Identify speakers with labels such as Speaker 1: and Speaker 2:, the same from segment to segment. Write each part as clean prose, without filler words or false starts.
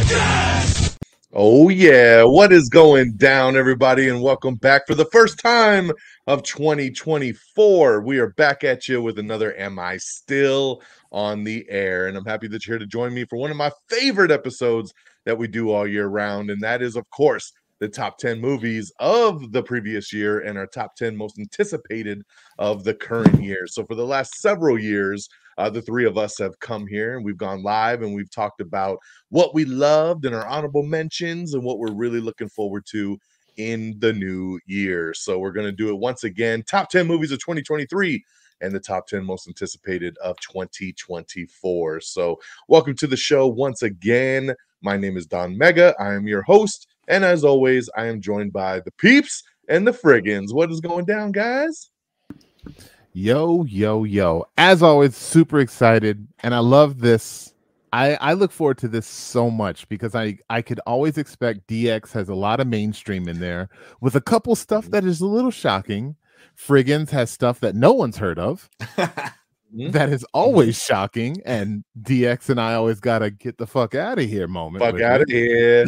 Speaker 1: Oh yeah, what is going down, everybody, and welcome back for the first time of 2024. We are back at you with another Am I Still on the Air? And I'm happy that you're here to join me for one of my favorite episodes that we do all year round, and that is, of course, the top 10 movies of the previous year and our top 10 most anticipated of the current year. So for the last several years, the three of us have come here and we've gone live and we've talked about what we loved and our honorable mentions and what we're really looking forward to in the new year. So we're going to do it once again. Top 10 movies of 2023 and the top 10 most anticipated of 2024. So welcome to the show once again. My name is Don Mega. I am your host. And as always, I am joined by the peeps and the friggins. What is going down, guys?
Speaker 2: Yo. As always, super excited. And I love this. I look forward to this so much because I could always expect DX has a lot of mainstream in there with a couple stuff that is a little shocking. Friggins has stuff that no one's heard of. That is always shocking, and DX and I always gotta get the fuck out of here moment.
Speaker 1: Fuck out of here.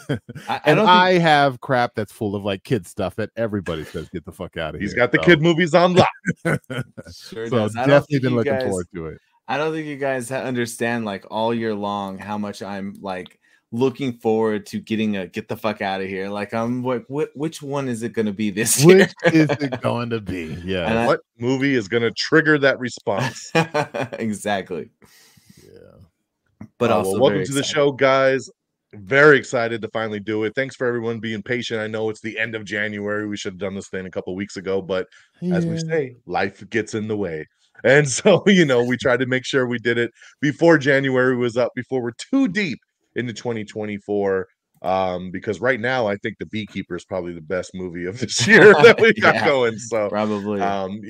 Speaker 2: I have crap that's full of like kid stuff that everybody says get the fuck out of here.
Speaker 1: He's got the kid movies on lock.
Speaker 3: Sure
Speaker 2: so
Speaker 3: does.
Speaker 2: definitely been looking forward to it.
Speaker 3: I don't think you guys understand like all year long how much I'm like looking forward to getting a get the fuck out of here. Like I'm like, which one is it going to be this year?
Speaker 2: Which is it going to be? Yeah.
Speaker 1: And what movie is going to trigger that response?
Speaker 3: Exactly.
Speaker 2: Yeah.
Speaker 3: But also,
Speaker 1: welcome to the show, guys. Very excited to finally do it. Thanks for everyone being patient. I know it's the end of January. We should have done this thing a couple weeks ago, but as we say, life gets in the way. And so, we tried to make sure we did it before January was up, before we're too deep into 2024. Because right now, I think The Beekeeper is probably the best movie of this year that we got going. So
Speaker 3: probably,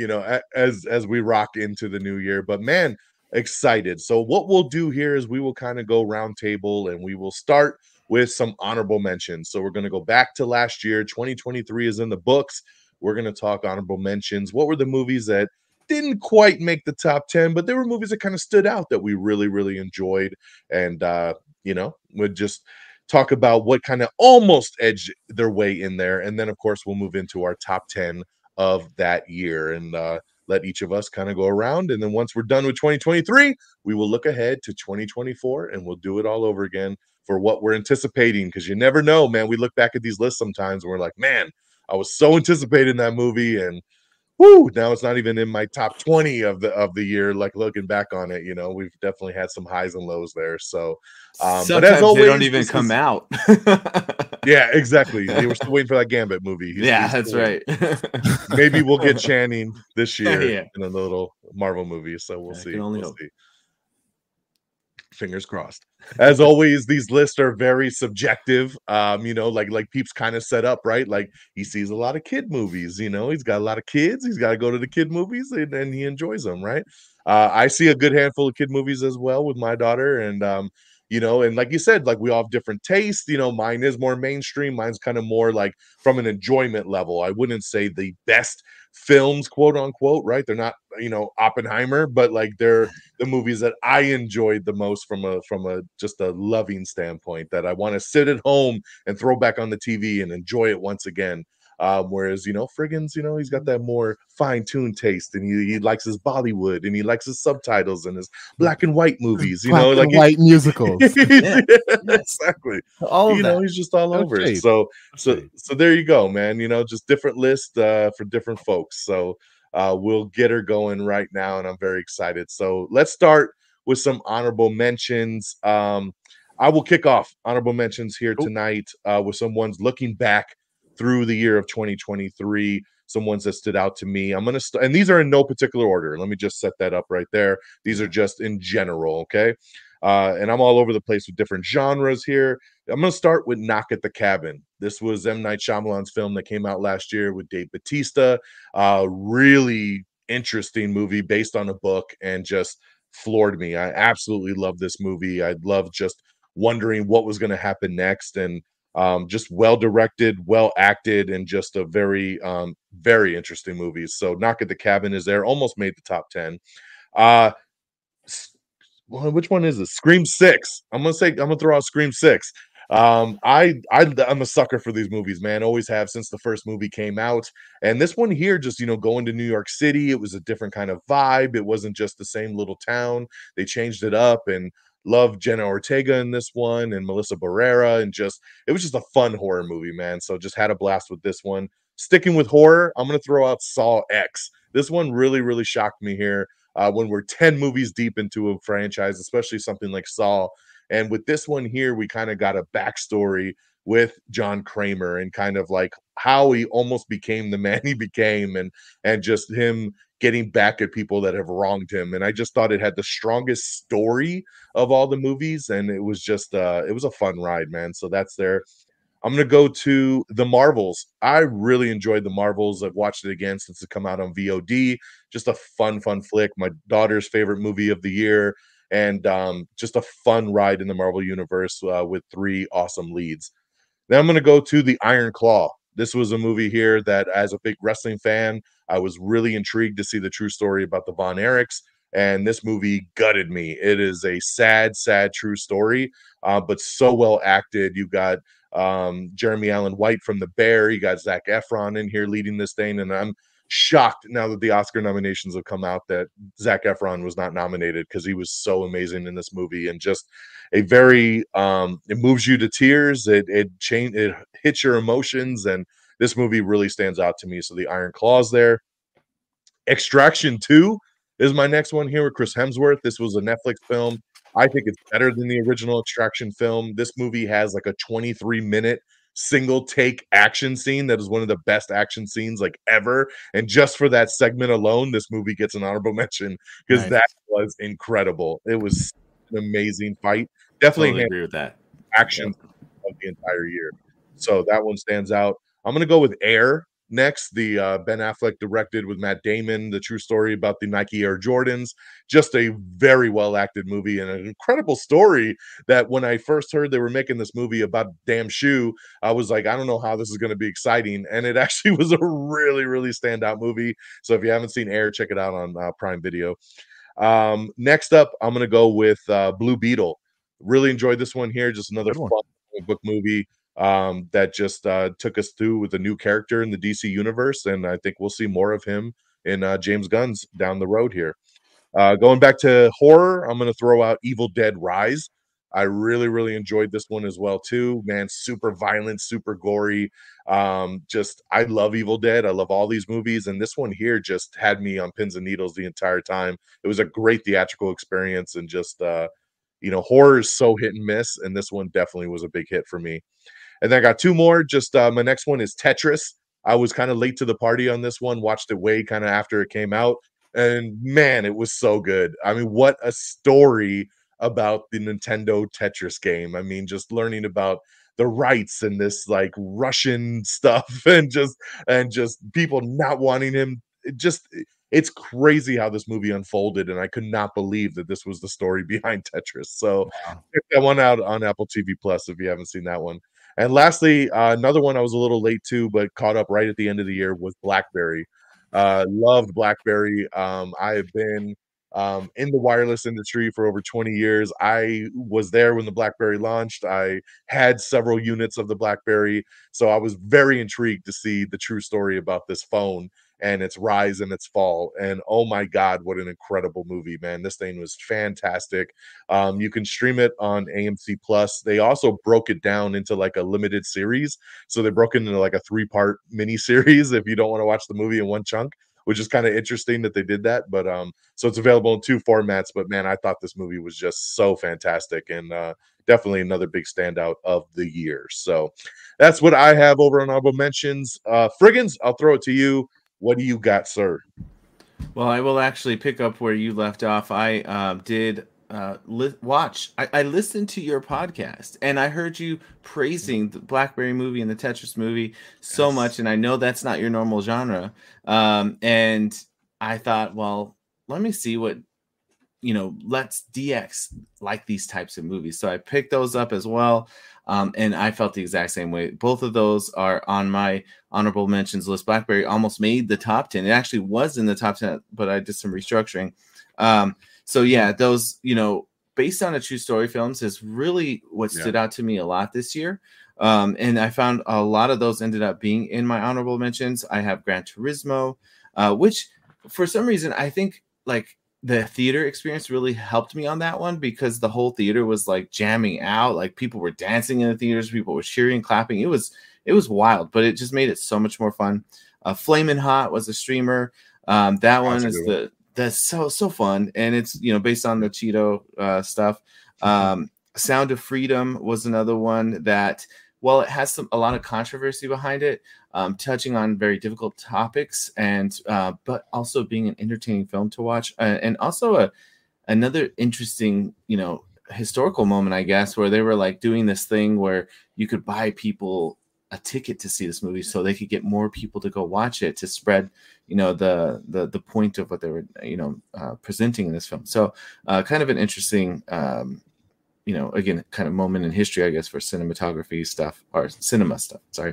Speaker 1: as we rock into the new year, but man, excited. So what we'll do here is we will kind of go round table and we will start with some honorable mentions. So we're going to go back to last year. 2023 is in the books. We're going to talk honorable mentions. What were the movies that didn't quite make the top 10, but there were movies that kind of stood out that we really, really enjoyed. And, we'd just talk about what kind of almost edged their way in there. And then, of course, we'll move into our top 10 of that year and let each of us kind of go around. And then once we're done with 2023, we will look ahead to 2024 and we'll do it all over again for what we're anticipating. Because you never know, man. We look back at these lists sometimes and we're like, man, I was so anticipating that movie and now it's not even in my top 20 of the year. Like looking back on it, we've definitely had some highs and lows there. So,
Speaker 3: but as always, they don't even come out.
Speaker 1: Yeah, exactly. They were still waiting for that Gambit movie.
Speaker 3: That's right.
Speaker 1: Maybe we'll get Channing this year in a little Marvel movie. So we'll see. We'll see. Fingers crossed. As always, these lists are very subjective. Like Peeps kind of set up, right? Like he sees a lot of kid movies, he's got a lot of kids, he's got to go to the kid movies and he enjoys them, right? I see a good handful of kid movies as well with my daughter. And and like you said, like we all have different tastes. Mine is more mainstream. Mine's kind of more like from an enjoyment level. I wouldn't say the best films, quote unquote, right? They're not, Oppenheimer, but like they're the movies that I enjoyed the most from a just a loving standpoint that I want to sit at home and throw back on the TV and enjoy it once again. Whereas, Friggins, he's got that more fine-tuned taste and he likes his Bollywood and he likes his subtitles and his black and white movies,
Speaker 2: like white musicals.
Speaker 1: Exactly.
Speaker 3: All of that.
Speaker 1: He's just all over it. So there you go, man. Just different lists for different folks. So we'll get her going right now and I'm very excited. So let's start with some honorable mentions. I will kick off honorable mentions here tonight with some ones looking back through the year of 2023, some ones that stood out to me. I'm going to and these are in no particular order. Let me just set that up right there. These are just in general, okay? And I'm all over the place with different genres here. I'm going to start with Knock at the Cabin. This was M. Night Shyamalan's film that came out last year with Dave Bautista. Really interesting movie based on a book and just floored me. I absolutely love this movie. I love just wondering what was going to happen next. And just well directed, well acted, and just a very, very interesting movie. So Knock at the Cabin is there, almost made the top 10. which one is it? Scream 6. I'm gonna throw out Scream 6. I'm a sucker for these movies, man. Always have since the first movie came out. And this one here, just going to New York City, it was a different kind of vibe. It wasn't just the same little town. They changed it up, and love Jenna Ortega in this one and Melissa Barrera, and just it was just a fun horror movie, man. So just had a blast with this one. Sticking with horror, I'm gonna throw out Saw X. This one really, really shocked me here. When we're 10 movies deep into a franchise, especially something like Saw. And with this one here, we kind of got a backstory with John Kramer and kind of like how he almost became the man he became, and just him getting back at people that have wronged him. And I just thought it had the strongest story of all the movies, and it was just it was a fun ride, man. So that's there. I'm gonna go to The Marvels. I really enjoyed The Marvels. I've watched it again since it come out on VOD. Just a fun flick. My daughter's favorite movie of the year, and just a fun ride in the Marvel universe with 3 awesome leads. Then I'm gonna go to The Iron Claw. This was a movie here that, as a big wrestling fan, I was really intrigued to see the true story about the Von Erichs. And this movie gutted me. It is a sad true story, but so well acted. You got Jeremy Allen White from The Bear. You got Zac Efron in here leading this thing, and I'm shocked now that the Oscar nominations have come out that Zac Efron was not nominated, because he was so amazing in this movie, and just a very it moves you to tears. It hits your emotions, and this movie really stands out to me. So The Iron Claw's there. Extraction 2 is my next one here with Chris Hemsworth. This was a Netflix film. I think it's better than the original Extraction film. This movie has like a 23-minute single take action scene that is one of the best action scenes like ever. And just for that segment alone, this movie gets an honorable mention, because
Speaker 3: Nice.
Speaker 1: that was incredible. It was an amazing fight. Definitely
Speaker 3: Totally agree with that.
Speaker 1: action of the entire year. So that one stands out. I'm going to go with Air next. The Ben Affleck directed with Matt Damon, the true story about the Nike Air Jordans. Just a very well acted movie, and an incredible story that when I first heard they were making this movie about damn shoe, I was like, I don't know how this is going to be exciting. And it actually was a really, really standout movie. So if you haven't seen Air, check it out on Prime Video. Next up, I'm going to go with Blue Beetle. Really enjoyed this one here. Just another fun book movie that just took us through with a new character in the DC universe, and I think we'll see more of him in James Gunn's down the road here. Going back to horror, I'm going to throw out Evil Dead Rise. I really, really enjoyed this one as well too. Man, super violent, super gory. I love Evil Dead. I love all these movies, and this one here just had me on pins and needles the entire time. It was a great theatrical experience, and just horror is so hit and miss, and this one definitely was a big hit for me. And then I got 2 more. Just my next one is Tetris. I was kind of late to the party on this one, watched it way kind of after it came out. And man, it was so good. I mean, what a story about the Nintendo Tetris game. I mean, just learning about the rights and this like Russian stuff, and just people not wanting him. It's crazy how this movie unfolded, and I could not believe that this was the story behind Tetris. So check that one out on Apple TV Plus if you haven't seen that one. And lastly, another one I was a little late to, but caught up right at the end of the year, was Blackberry. Loved Blackberry. I have been in the wireless industry for over 20 years. I was there when the BlackBerry launched. I had several units of the BlackBerry, so I was very intrigued to see the true story about this phone and its rise and its fall. And oh my God, what an incredible movie, man. This thing was fantastic. You can stream it on AMC Plus. They also broke it down into like a limited series. So they broke it into like a 3-part mini series if you don't want to watch the movie in one chunk, which is kind of interesting that they did that. But so it's available in 2 formats. But man, I thought this movie was just so fantastic, and definitely another big standout of the year. So that's what I have over on honorable mentions. Friggins, I'll throw it to you. What do you got, sir?
Speaker 3: Well, I will actually pick up where you left off. I did watch. I listened to your podcast, and I heard you praising the BlackBerry movie and the Tetris movie so much, and I know that's not your normal genre. And I thought, well, let me see what lets DX like these types of movies. So I picked those up as well. And I felt the exact same way. Both of those are on my honorable mentions list. BlackBerry almost made the top 10. It actually was in the top 10, but I did some restructuring. So yeah, those, based on a true story films is really what stood out to me a lot this year. And I found a lot of those ended up being in my honorable mentions. I have Gran Turismo, which for some reason I think like the theater experience really helped me on that one, because the whole theater was like jamming out, like people were dancing in the theaters, people were cheering, clapping. It was wild, but it just made it so much more fun. Flamin' Hot was a streamer. That one is that's so fun, and it's based on the Cheeto stuff. Sound of Freedom was another one that, while it has a lot of controversy behind it, touching on very difficult topics, and but also being an entertaining film to watch, and also another interesting historical moment, I guess, where they were like doing this thing where you could buy people a ticket to see this movie so they could get more people to go watch it, to spread the point of what they were presenting in this film. So kind of an interesting again, kind of moment in history, I guess, for cinematography stuff, or cinema stuff. Sorry.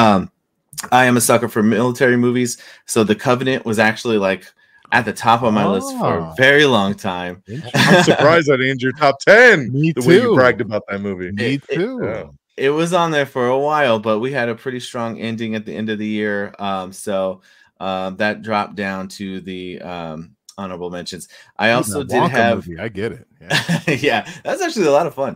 Speaker 3: I am a sucker for military movies. So The Covenant was actually like at the top of my list for a very long time.
Speaker 1: I'm surprised that ain't your top 10.
Speaker 2: Me
Speaker 1: the
Speaker 2: too.
Speaker 1: way you bragged about that movie.
Speaker 2: Me too.
Speaker 3: It was on there for a while, but we had a pretty strong ending at the end of the year. So that dropped down to the honorable mentions. I also did have
Speaker 2: movie. I get it.
Speaker 3: Yeah. Yeah, that's actually a lot of fun.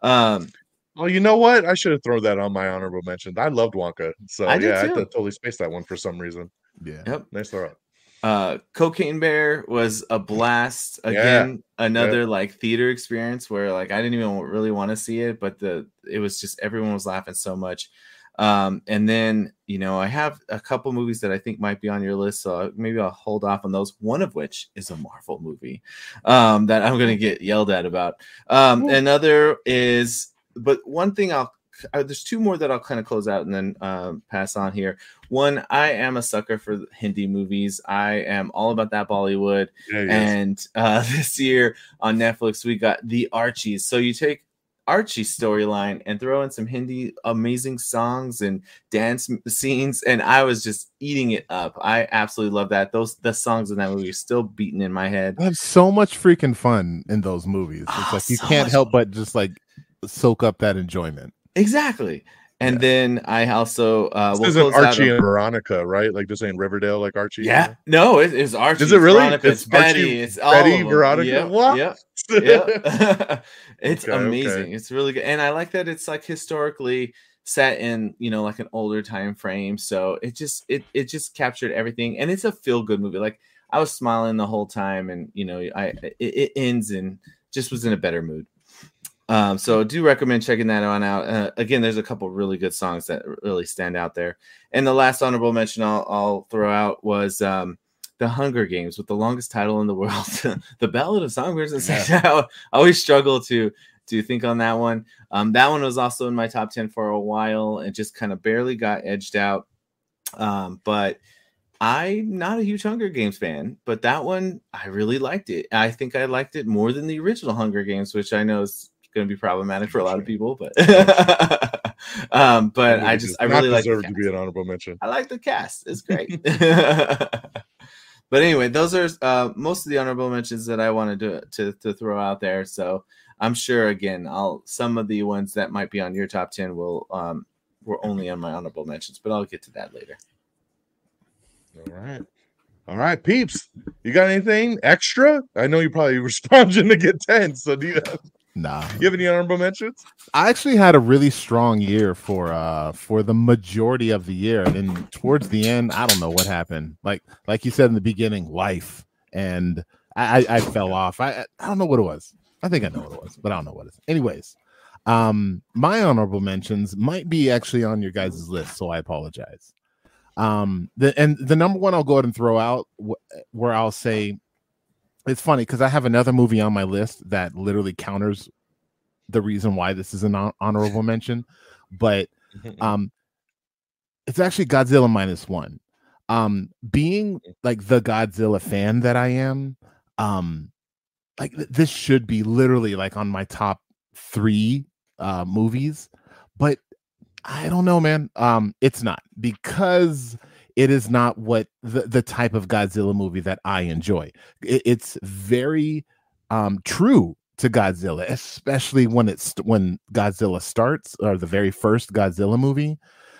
Speaker 1: Well, you know what? I should have thrown that on my honorable mentions. I loved Wonka. So
Speaker 3: I
Speaker 1: totally spaced that one for some reason.
Speaker 2: Yeah.
Speaker 3: Yep.
Speaker 1: Nice throw.
Speaker 3: Cocaine Bear was a blast. Again, another like theater experience where like I didn't even really want to see it, but it was just everyone was laughing so much. And then I have a couple movies that I think might be on your list, so maybe I'll hold off on those. One of which is a Marvel movie that I'm going to get yelled at about. Another is, but one thing there's two more that I'll kind of close out and then pass on here. One, I am a sucker for Hindi movies. I am all about that Bollywood. And this year on Netflix, we got The Archies. So you take Archie's storyline and throw in some Hindi amazing songs and dance scenes, and I was just eating it up. I absolutely love that. The songs in that movie are still beating in my head.
Speaker 2: I have so much freaking fun in those movies. It's like you can't help but just like soak up that enjoyment.
Speaker 3: Exactly. And then I also
Speaker 1: this isn't Archie and Veronica, right? Like this ain't Riverdale like Archie.
Speaker 3: Yeah. No, it's Archie.
Speaker 1: Is it really?
Speaker 3: Veronica, it's Betty.
Speaker 1: Archie,
Speaker 3: it's all
Speaker 1: Betty,
Speaker 3: of
Speaker 1: Veronica.
Speaker 3: Yep,
Speaker 1: What?
Speaker 3: Yep. It's amazing.
Speaker 1: Okay.
Speaker 3: It's really good. And I like that it's like historically set in, like an older time frame. So it just captured everything. And it's a feel good movie. Like I was smiling the whole time, and it ends and just was in a better mood. So do recommend checking that one out. Again, there's a couple really good songs that really stand out there. And the last honorable mention I'll throw out was The Hunger Games, with the longest title in the world, The Ballad of Songbirds and Snakes. I always struggle to think on that one. That one was also in my top 10 for a while and just kind of barely got edged out. But I'm not a huge Hunger Games fan, but that one, I really liked it. I think I liked it more than the original Hunger Games, which I know is going to be problematic for a lot of people, but but I really like
Speaker 1: deserve to be an honorable mention.
Speaker 3: I like the cast. It's great. But anyway, those are most of the honorable mentions that I wanted to throw out there. So I'm sure again, some of the ones that might be on your top 10 were only on my honorable mentions, but I'll get to that later.
Speaker 1: All right, peeps. You got anything extra? I know you probably were sponging to get 10. So do you have?
Speaker 2: Nah.
Speaker 1: You have any honorable mentions?
Speaker 2: I actually had a really strong year for the majority of the year, and then towards the end, I don't know what happened. Like you said in the beginning, life, and I fell off. I don't know what it was. I think I know what it was, but I don't know what it is. Anyways, my honorable mentions might be actually on your guys' list, so I apologize. The number one I'll go ahead and throw out where I'll say. It's funny because I have another movie on my list that literally counters the reason why this is an honorable mention, but it's actually Godzilla -1. Being like the Godzilla fan that I am, like this should be literally like on my top 3 movies, but I don't know, man. It's not, because it is not what the type of Godzilla movie that I enjoy. It's very true to Godzilla, especially when when Godzilla starts, or the very first Godzilla movie.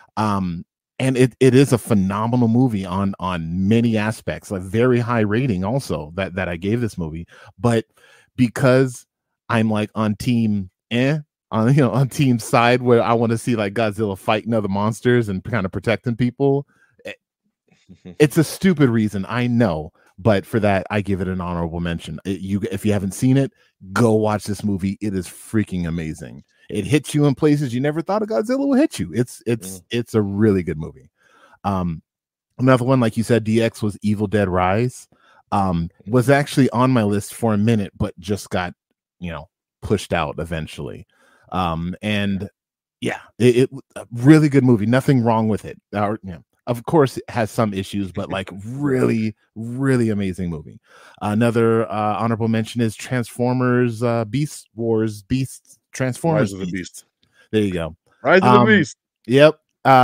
Speaker 2: And it is a phenomenal movie on many aspects, like very high rating also that I gave this movie. But because I'm like on team on team side where I want to see like Godzilla fighting other monsters and kind of protecting people, it's a stupid reason, I know, but for that I give it an honorable mention. If you haven't seen it, go watch this movie. It is freaking amazing. It hits you in places you never thought a Godzilla would hit you. It's a really good movie. Another one, like you said, DX, was Evil Dead Rise. Was actually on my list for a minute, but just got pushed out eventually. And yeah, it a really good movie. Nothing wrong with it. Of course, it has some issues, but like really, really amazing movie. Another honorable mention is Transformers, Beast Wars, Transformers.
Speaker 1: Rise of the Beast.
Speaker 2: There you go.
Speaker 1: Rise of the Beast.
Speaker 2: Yep.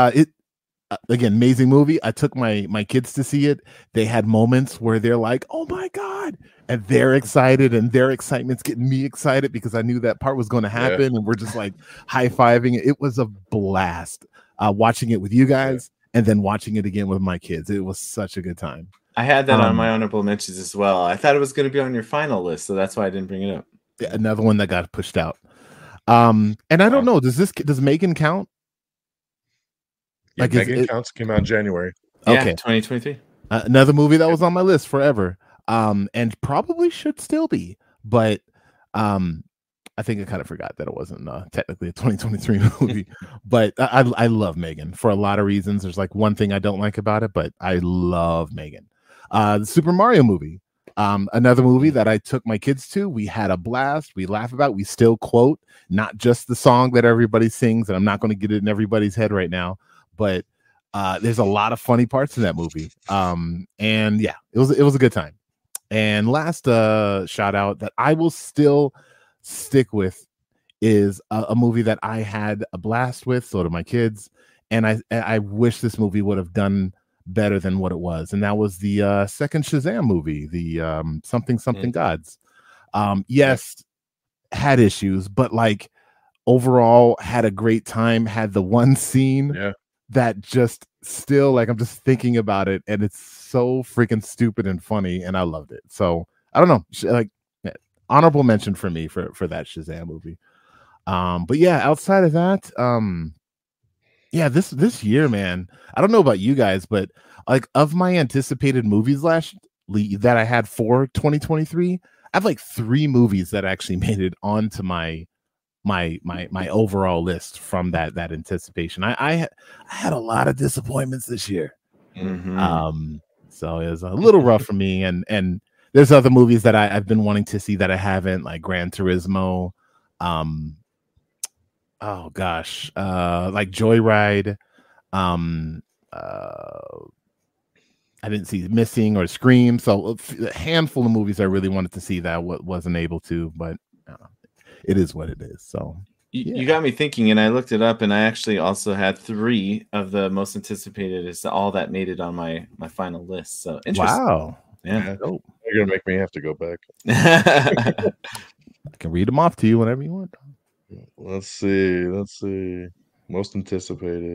Speaker 2: Again, amazing movie. I took my kids to see it. They had moments where they're like, "Oh my god," and they're excited, and their excitement's getting me excited because I knew that part was going to happen, and we're just like high-fiving. It was a blast watching it with you guys, and then watching it again with my kids. It was such a good time.
Speaker 3: I had that on my honorable mentions as well. I thought it was going to be on your final list, so that's why I didn't bring it up.
Speaker 2: Yeah, another one that got pushed out. And I don't know, does Megan count?
Speaker 1: Yeah, like Megan counts, came out in January.
Speaker 2: Okay,
Speaker 3: 2023.
Speaker 2: Another movie that was on my list forever, and probably should still be, but I think I kind of forgot that it wasn't technically a 2023 movie. But I love Megan for a lot of reasons. There's like one thing I don't like about it, but I love Megan. The Super Mario movie. Another movie that I took my kids to. We had a blast. We laugh about. We still quote not just the song that everybody sings, and I'm not going to get it in everybody's head right now, but there's a lot of funny parts in that movie. And yeah, it was a good time. And last shout out that I will still stick with is a movie that I had a blast with. So do my kids, and I wish this movie would have done better than what it was, and that was the second Shazam movie, the something Gods. Yes, had issues, but like overall had a great time. Had the one scene that just still, like, I'm just thinking about it, and it's so freaking stupid and funny, and I loved it. So I don't know, like, honorable mention for me for that Shazam movie. But yeah, outside of that, yeah, this year, man, I don't know about you guys, but like of my anticipated movies that I had for 2023, I have like 3 movies that actually made it onto my overall list from that anticipation. I had a lot of disappointments this year.
Speaker 3: Mm-hmm.
Speaker 2: So it was a little rough for me, and there's other movies that I've been wanting to see that I haven't, like Gran Turismo, oh gosh, like Joyride. I didn't see Missing or Scream, so a handful of movies I really wanted to see that wasn't able to, but it is what it is. So
Speaker 3: you got me thinking, and I looked it up, and I actually also had 3 of the most anticipated. Is all that made it on my final list. So interesting.
Speaker 2: Wow,
Speaker 3: yeah.
Speaker 1: You're gonna make me have to go back.
Speaker 2: I can read them off to you whenever you want.
Speaker 1: Let's see. Most anticipated.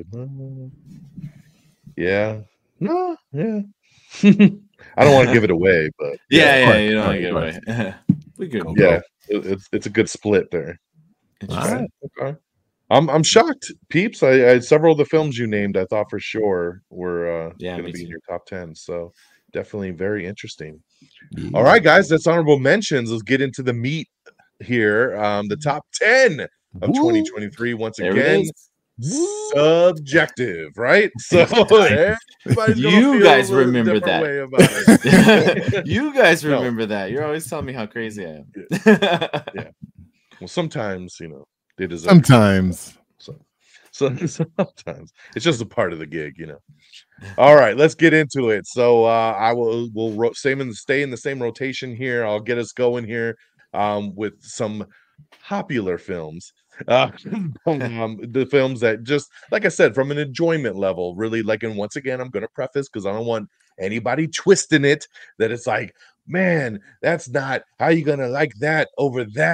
Speaker 1: Yeah. No. Yeah. I don't want to give it away, but
Speaker 3: you don't want to give it away. We good.
Speaker 1: Yeah, it's a good split there.
Speaker 3: Interesting.
Speaker 1: Okay. I'm shocked, peeps. I several of the films you named I thought for sure were going to be in your top 10. So definitely very interesting. Yeah. All right, guys, that's honorable mentions. Let's get into the meat here. The top 10 of 2023. Once again, subjective, right? So
Speaker 3: you guys remember that. You guys remember that. You're always telling me how crazy I am.
Speaker 1: Yeah. Well, sometimes, they deserve
Speaker 2: sometimes.
Speaker 1: So sometimes it's just a part of the gig, All right, let's get into it. So we'll stay in the same rotation here. I'll get us going here with some popular films. The films that, just like I said, from an enjoyment level, really like, and once again, I'm going to preface because I don't want anybody twisting it that it's like, man, that's not how you going to like that over that.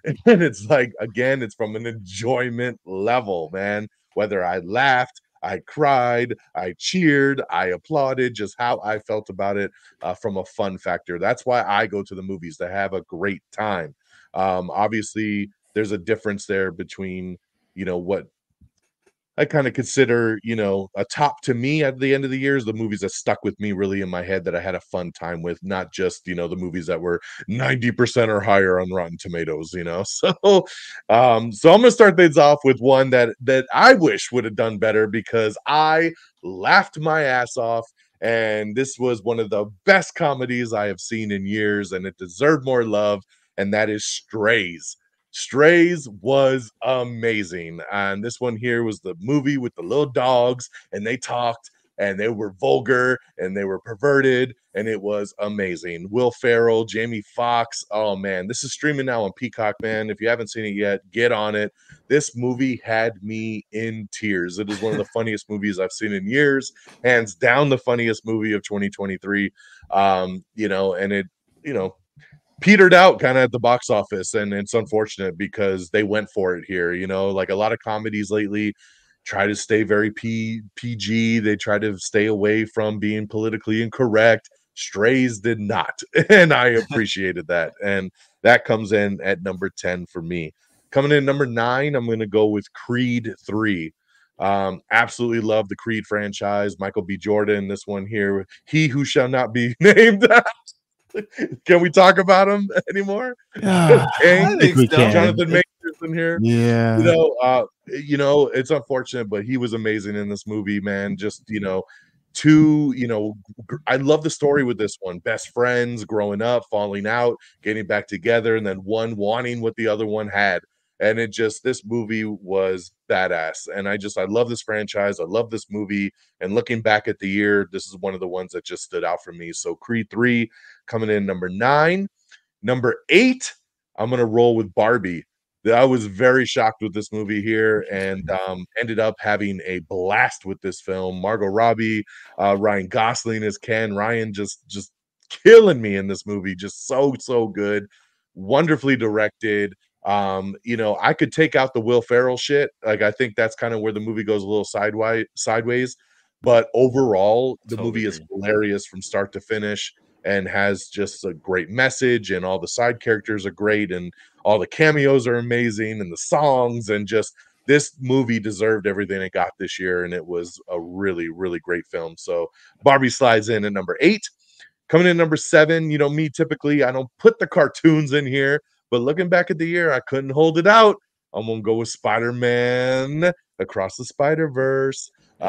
Speaker 1: And it's like, again, it's from an enjoyment level, man. Whether I laughed, I cried, I cheered, I applauded, just how I felt about it from a fun factor. That's why I go to the movies, to have a great time. Obviously, there's a difference there between, what I kind of consider, a top to me at the end of the year is the movies that stuck with me really in my head that I had a fun time with, not just, the movies that were 90% or higher on Rotten Tomatoes. So I'm gonna start things off with one that I wish would have done better because I laughed my ass off. And this was one of the best comedies I have seen in years, and it deserved more love, and that is Strays. Strays was amazing. And this one here was the movie with the little dogs, and they talked and they were vulgar and they were perverted, and it was amazing. Will Ferrell, Jamie Foxx. Oh man, this is streaming now on Peacock, man. If you haven't seen it yet, get on it. This movie had me in tears. It is one of the funniest movies I've seen in years, hands down the funniest movie of 2023. And it, petered out kind of at the box office, and it's unfortunate because they went for it here. Like a lot of comedies lately try to stay very PG. They try to stay away from being politically incorrect. Strays did not, and I appreciated that. And that comes in at number 10 for me. Coming in number 9, I'm going to go with Creed 3. Absolutely love the Creed franchise. Michael B. Jordan, this one here, he who shall not be named. Can we talk about him anymore?
Speaker 2: I think we can.
Speaker 1: Jonathan Majors in here.
Speaker 2: Yeah.
Speaker 1: It's unfortunate, but he was amazing in this movie, man. Just, I love the story with this one. Best friends growing up, falling out, getting back together, and then one wanting what the other one had. And this movie was badass. And I love this franchise. I love this movie. And looking back at the year, this is one of the ones that just stood out for me. So Creed 3 coming in number 9. Number 8, I'm going to roll with Barbie. I was very shocked with this movie here, and ended up having a blast with this film. Margot Robbie, Ryan Gosling as Ken. Ryan just killing me in this movie. Just so good. Wonderfully directed. I could take out the Will Ferrell shit. Like, I think that's kind of where the movie goes a little sideways. But overall, the movie is hilarious from start to finish and has just a great message, and all the side characters are great, and all the cameos are amazing, and the songs, and just this movie deserved everything it got this year, and it was a really, really great film. So Barbie slides in at number 8. Coming in number 7, me typically, I don't put the cartoons in here, but looking back at the year, I couldn't hold it out. I'm going to go with Spider-Man Across the Spider-Verse.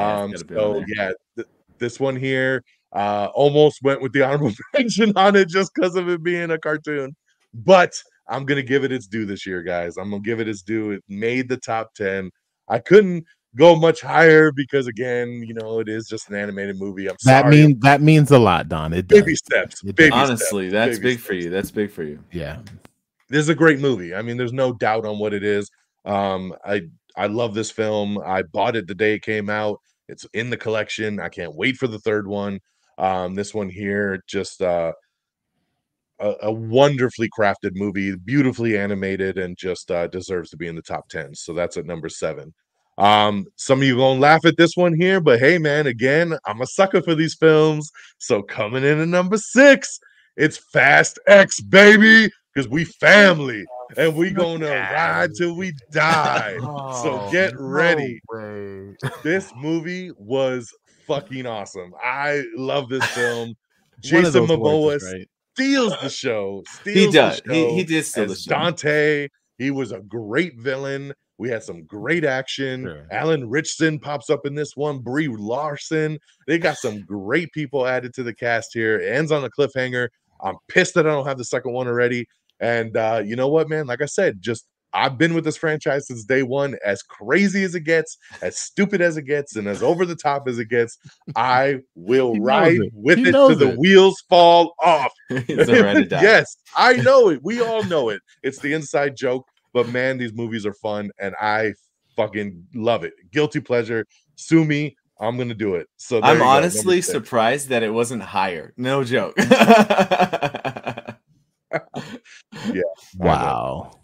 Speaker 1: This one here almost went with the honorable mention on it just because of it being a cartoon. But I'm going to give it its due this year, guys. I'm going to give it its due. It made the top 10. I couldn't go much higher because, again, it is just an animated movie. I'm sorry.
Speaker 2: That means a lot, Don. It
Speaker 1: baby steps.
Speaker 3: Honestly, that's big for you. That's big for you.
Speaker 2: Yeah.
Speaker 1: This is a great movie. I mean, there's no doubt on what it is. I love this film. I bought it the day it came out. It's in the collection. I can't wait for the third one. This one here, just a wonderfully crafted movie, beautifully animated, and just deserves to be in the top 10. So that's at number 7. Some of you gonna laugh at this one here, but hey, man, again, I'm a sucker for these films. So coming in at number 6, it's Fast X, baby, because we family and we gonna ride till we die. So get ready. This movie was fucking awesome. I love this film. Jason Momoa steals the show.
Speaker 3: He does. He did steal the show.
Speaker 1: Dante. He was a great villain. We had some great action. Sure. Alan Ritchson pops up in this one. Brie Larson. They got some great people added to the cast here. It ends on a cliffhanger. I'm pissed that I don't have the second one already. And you know what, man? Like I said, I've been with this franchise since day one. As crazy as it gets, as stupid as it gets, and as over the top as it gets, I will ride with it till the wheels fall off. Yes, I know it. We all know it. It's the inside joke. But man, these movies are fun, and I fucking love it. Guilty pleasure. Sue me. I'm gonna do it. So
Speaker 3: I'm honestly surprised that it wasn't higher. No joke.
Speaker 1: Yeah.
Speaker 2: Wow.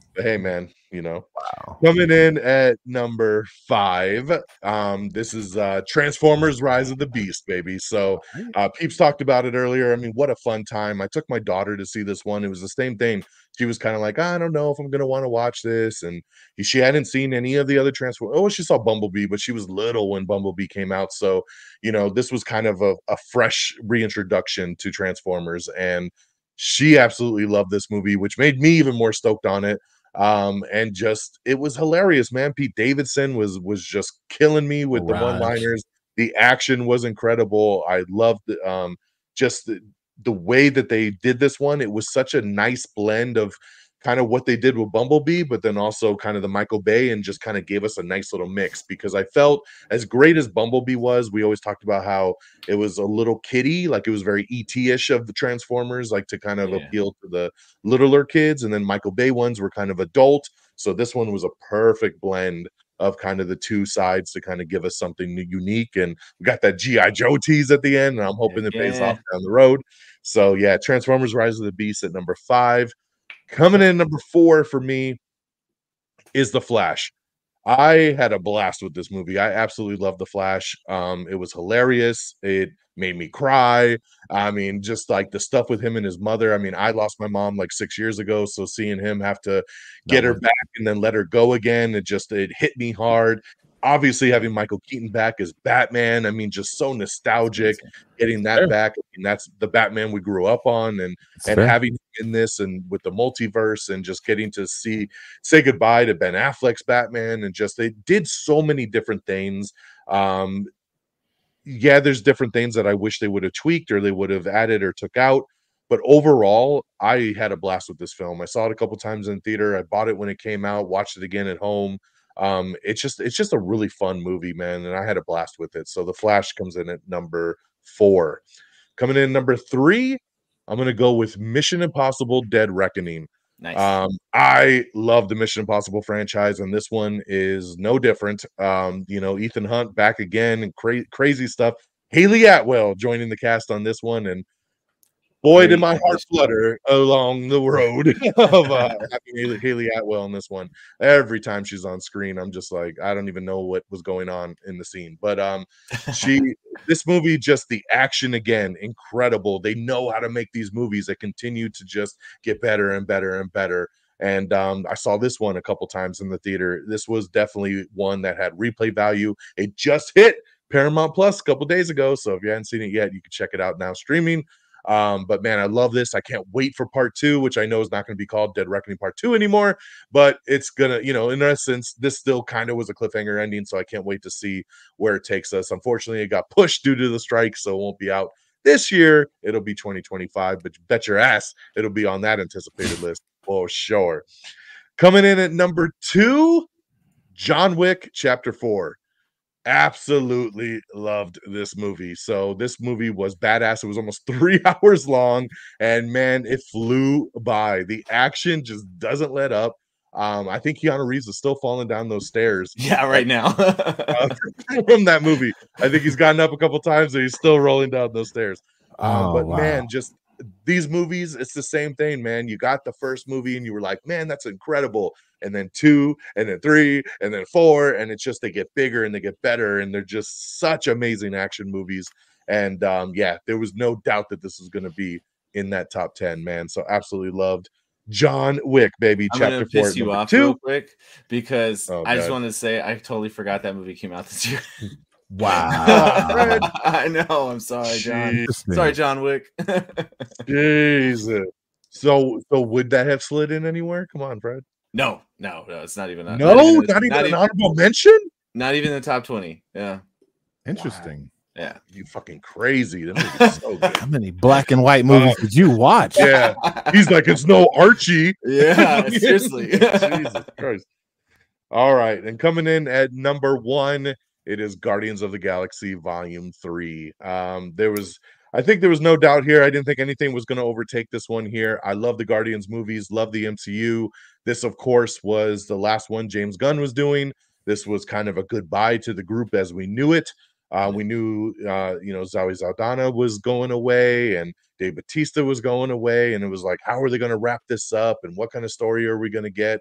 Speaker 1: Hey, man,
Speaker 2: Wow.
Speaker 1: coming in at number 5, this is Transformers: Rise of the Beast, baby. So, Peeps talked about it earlier. I mean, what a fun time! I took my daughter to see this one. It was the same thing. She was kind of like, I don't know if I'm gonna want to watch this, and she hadn't seen any of the other Transformers. Oh, she saw Bumblebee, but she was little when Bumblebee came out, so this was kind of a fresh reintroduction to Transformers, and she absolutely loved this movie, which made me even more stoked on it. And just it was hilarious, man. Pete Davidson was just killing me with the
Speaker 2: Mirage.
Speaker 1: one-liners. The action was incredible. I loved just the way that they did this one. It was such a nice blend of kind of what they did with Bumblebee, but then also kind of the Michael Bay, and just kind of gave us a nice little mix, because I felt as great as Bumblebee was, we always talked about how it was a little kiddie, like it was very ET-ish of the Transformers, like to kind of appeal to the littler kids, and then Michael Bay ones were kind of adult. So this one was a perfect blend of kind of the two sides to kind of give us something unique. And we got that G.I. Joe tease at the end, and I'm hoping it pays off down the road. So yeah, Transformers: Rise of the Beast at number 5. Coming in number 4 for me is The Flash. I had a blast with this movie. I absolutely loved The Flash. It was hilarious. It made me cry. I mean, just like the stuff with him and his mother. I mean, I lost my mom like 6 years ago, so seeing him have to get her back and then let her go again, it hit me hard. Obviously, having Michael Keaton back as Batman, I mean, just so nostalgic. Getting that back, I mean, that's the Batman we grew up on, and having him in this, and with the multiverse, and just getting to say goodbye to Ben Affleck's Batman, and just they did so many different things. Yeah, there's different things that I wish they would have tweaked, or they would have added or took out. But overall, I had a blast with this film. I saw it a couple times in theater. I bought it when it came out, watched it again at home. It's just a really fun movie, man, and I had a blast with it. So The Flash comes in at number 4. Coming in number 3, I'm gonna go with Mission Impossible: Dead Reckoning.
Speaker 3: Nice.
Speaker 1: I love the Mission Impossible franchise, and this one is no different. Ethan Hunt back again, and crazy stuff. Haley Atwell joining the cast on this one, and boy, did my heart flutter along the road of having Haley Atwell in this one. Every time she's on screen, I'm just like, I don't even know what was going on in the scene. But this movie, just the action again, incredible. They know how to make these movies that continue to just get better and better and better. And I saw this one a couple times in the theater. This was definitely one that had replay value. It just hit Paramount Plus a couple days ago. So if you haven't seen it yet, you can check it out now streaming. But man, I love this. I can't wait for part 2, which I know is not going to be called Dead Reckoning Part 2 anymore, but it's gonna, in essence, this still kind of was a cliffhanger ending. So I can't wait to see where it takes us. Unfortunately, it got pushed due to the strike, so it won't be out this year. It'll be 2025, but bet your ass it'll be on that anticipated list for sure. Coming in at number 2, John Wick Chapter 4. Absolutely loved this movie. So this movie was badass. It was almost 3 hours long, and man, it flew by. The action just doesn't let up. I think Keanu Reeves is still falling down those stairs.
Speaker 3: Yeah, right now.
Speaker 1: From that movie. I think he's gotten up a couple times and he's still rolling down those stairs. Man, just these movies, it's the same thing, man. You got the first movie and you were like, man, that's incredible. And then 2, and then 3, and then 4, and it's just they get bigger and they get better, and they're just such amazing action movies. And there was no doubt that this was going to be in that top 10, man. So absolutely loved John Wick, baby.
Speaker 3: I'm
Speaker 1: Chapter 4.
Speaker 3: Piss you off
Speaker 1: 2.
Speaker 3: Real quick, because I just
Speaker 1: God.
Speaker 3: want to say I totally forgot that movie came out this year.
Speaker 2: Wow.
Speaker 3: I know. I'm sorry, John.
Speaker 2: Jeez.
Speaker 3: Sorry, John Wick.
Speaker 1: Jesus. So would that have slid in anywhere? Come on, Fred.
Speaker 3: No, it's not even.
Speaker 1: Not even an honorable mention.
Speaker 3: Not even the top 20. Yeah.
Speaker 2: Interesting.
Speaker 3: Wow. Yeah.
Speaker 1: You fucking crazy. That movie's so good.
Speaker 2: How many black and white movies did you watch?
Speaker 1: Yeah. He's like, it's no Archie.
Speaker 3: Yeah, seriously.
Speaker 1: Jesus Christ. All right. And coming in at number 1, it is Guardians of the Galaxy Volume 3. I think there was no doubt here. I didn't think anything was going to overtake this one here. I love the Guardians movies, love the MCU. This, of course, was the last one James Gunn was doing. This was kind of a goodbye to the group as we knew it. We knew, Zoe Saldana was going away and Dave Bautista was going away. And it was like, how are they going to wrap this up? And what kind of story are we going to get?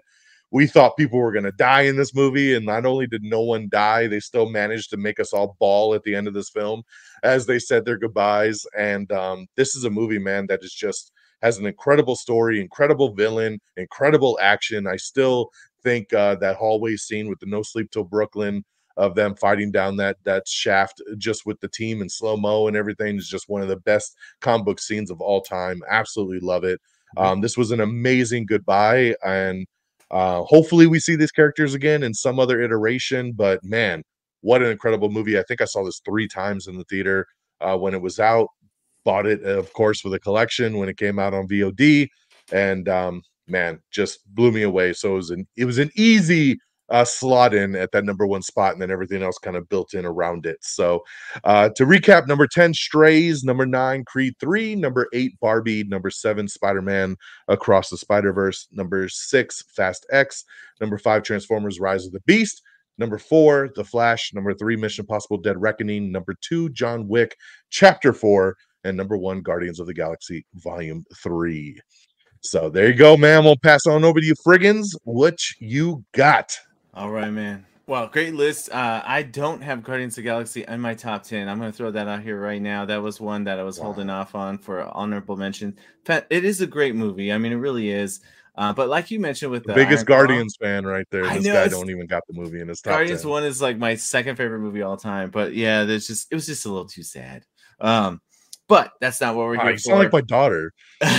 Speaker 1: we thought people were going to die in this movie, and not only did no one die, they still managed to make us all bawl at the end of this film as they said their goodbyes. And this is a movie, man, that is just has an incredible story, incredible villain, incredible action. I still think that hallway scene with the No Sleep Till Brooklyn of them fighting down that shaft just with the team in slow-mo and everything is just one of the best comic book scenes of all time. Absolutely love it. This was an amazing goodbye, and hopefully we see these characters again in some other iteration. But man, what an incredible movie. I think I saw this 3 times in the theater when it was out. Bought it, of course, for the collection when it came out on VOD, and man, just blew me away. So it was an easy slot in at that number 1 spot, and then everything else kind of built in around it. So to recap, number 10, Strays, number 9, Creed 3, number 8, Barbie, number 7, Spider-Man Across the Spider-Verse, number 6, Fast X, number 5, Transformers Rise of the Beast, number 4, The Flash, number 3, Mission Impossible Dead Reckoning, number 2, John Wick Chapter 4, and number 1, Guardians of the Galaxy Volume 3. So there you go, man. We'll pass on over to you, friggins. What you got?
Speaker 3: All right, man. Well, great list. I don't have Guardians of the Galaxy in my top 10. I'm going to throw that out here right now. That was one that I was holding off on for honorable mention. It is a great movie. I mean, it really is. But like you mentioned with
Speaker 1: the biggest Guardians fan right there. This guy don't even got the movie in his top
Speaker 3: Guardians
Speaker 1: 10.
Speaker 3: 1 is like my second favorite movie all time. But yeah, it was just a little too sad. But that's not what we're here
Speaker 1: You
Speaker 3: for.
Speaker 1: sound like my daughter.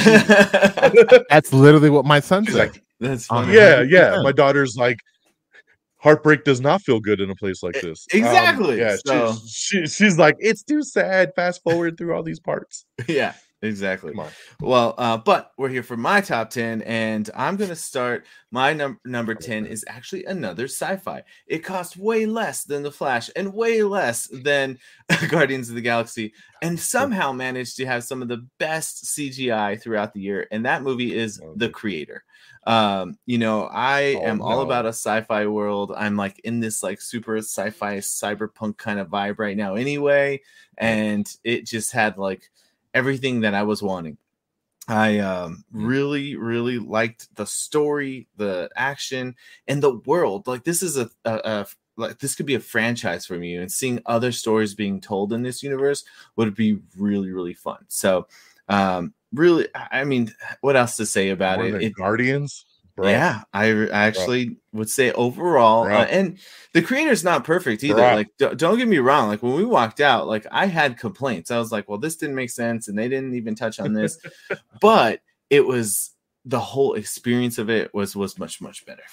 Speaker 2: That's literally what my son said.
Speaker 1: Like,
Speaker 3: that's funny.
Speaker 1: Yeah. My daughter's like, heartbreak does not feel good in a place like this.
Speaker 3: Exactly.
Speaker 1: Yeah,
Speaker 3: so,
Speaker 1: she's like, it's too sad. Fast forward through all these parts.
Speaker 3: Yeah, exactly.
Speaker 1: Come on.
Speaker 3: Well, but we're here for my top 10, and I'm going to start. My number 10 is actually another sci-fi. It cost way less than The Flash and way less than Guardians of the Galaxy, and somehow managed to have some of the best CGI throughout the year, and that movie is The Creator. I am all about a sci-fi world. I'm like in this like super sci-fi cyberpunk kind of vibe right now anyway, and it just had like everything that I was wanting. I really, really liked the story, the action, and the world. Like this is like this could be a franchise for me, and seeing other stories being told in this universe would be really, really fun. So, really, I mean, what else to say about it?
Speaker 1: Guardians. Bro.
Speaker 3: Yeah, I actually would say overall, and The Creator's not perfect either. Like, don't get me wrong. Like when we walked out, like I had complaints. I was like, well, this didn't make sense, and they didn't even touch on this. But it was the whole experience of it was much, much better.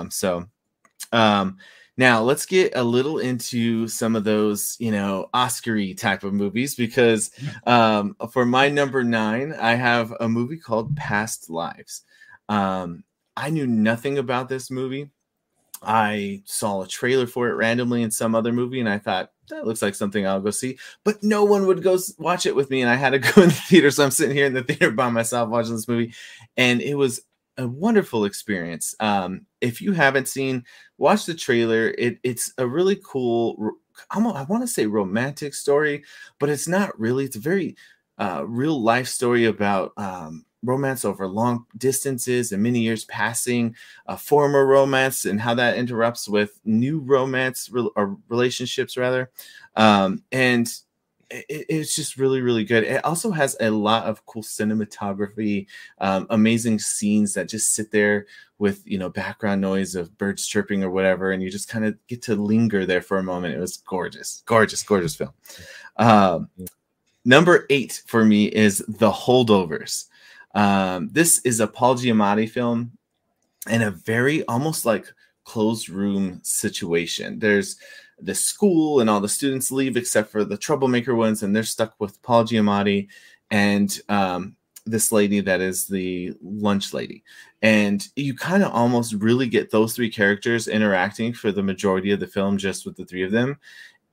Speaker 3: Now let's get a little into some of those, Oscar-y type of movies, because for my number 9, I have a movie called Past Lives. I knew nothing about this movie. I saw a trailer for it randomly in some other movie, and I thought, that looks like something I'll go see. But no one would go watch it with me, and I had to go in the theater. So I'm sitting here in the theater by myself watching this movie, and it was a wonderful experience. If you haven't seen, watch the trailer. It's a really cool, I want to say romantic story, but it's not really. It's a very real life story about romance over long distances and many years passing, former romance and how that interrupts with new romance or relationships rather. And it's just really, really good. It also has a lot of cool cinematography, amazing scenes that just sit there with, background noise of birds chirping or whatever. And you just kind of get to linger there for a moment. It was gorgeous, gorgeous, gorgeous film. Number 8 for me is The Holdovers. This is a Paul Giamatti film and a very almost like closed room situation. There's the school and all the students leave except for the troublemaker ones, and they're stuck with Paul Giamatti and this lady that is the lunch lady. And you kind of almost really get those 3 characters interacting for the majority of the film just with the 3 of them.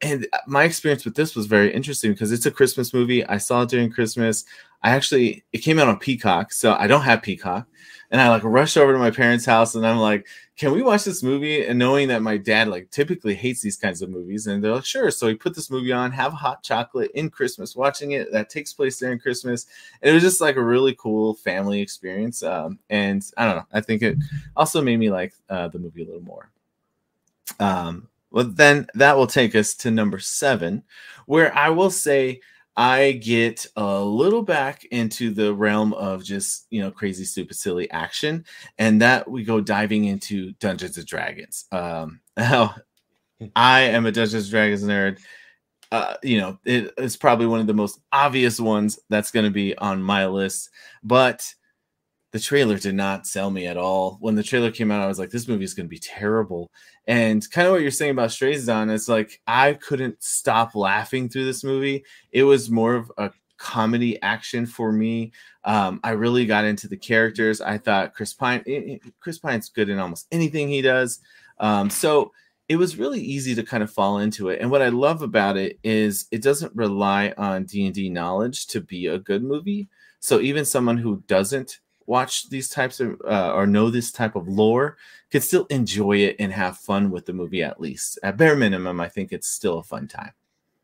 Speaker 3: And my experience with this was very interesting because it's a Christmas movie. I saw it during Christmas. It came out on Peacock, so I don't have Peacock. And I like rushed over to my parents' house and I'm like, can we watch this movie? And knowing that my dad like typically hates these kinds of movies, and they're like, sure. So we put this movie on, have hot chocolate in Christmas, watching it. That takes place during Christmas. And it was just like a really cool family experience. And I don't know. I think it also made me like the movie a little more. Well, then that will take us to number 7, where I will say I get a little back into the realm of just, crazy, stupid, silly action. And that we go diving into Dungeons and Dragons. I am a Dungeons and Dragons nerd. It's probably one of the most obvious ones that's going to be on my list. But the trailer did not sell me at all. When the trailer came out, I was like, this movie is going to be terrible. And kind of what you're saying about Stray Zone, it's like I couldn't stop laughing through this movie. It was more of a comedy action for me. I really got into the characters. I thought Chris Pine's good in almost anything he does. So it was really easy to kind of fall into it. And what I love about it is it doesn't rely on D&D knowledge to be a good movie. So even someone who doesn't watch these types of or know this type of lore can still enjoy it and have fun with the movie. At least at bare minimum, I think it's still a fun time.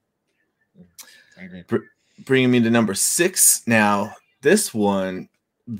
Speaker 3: Bringing me to number 6 now. This one,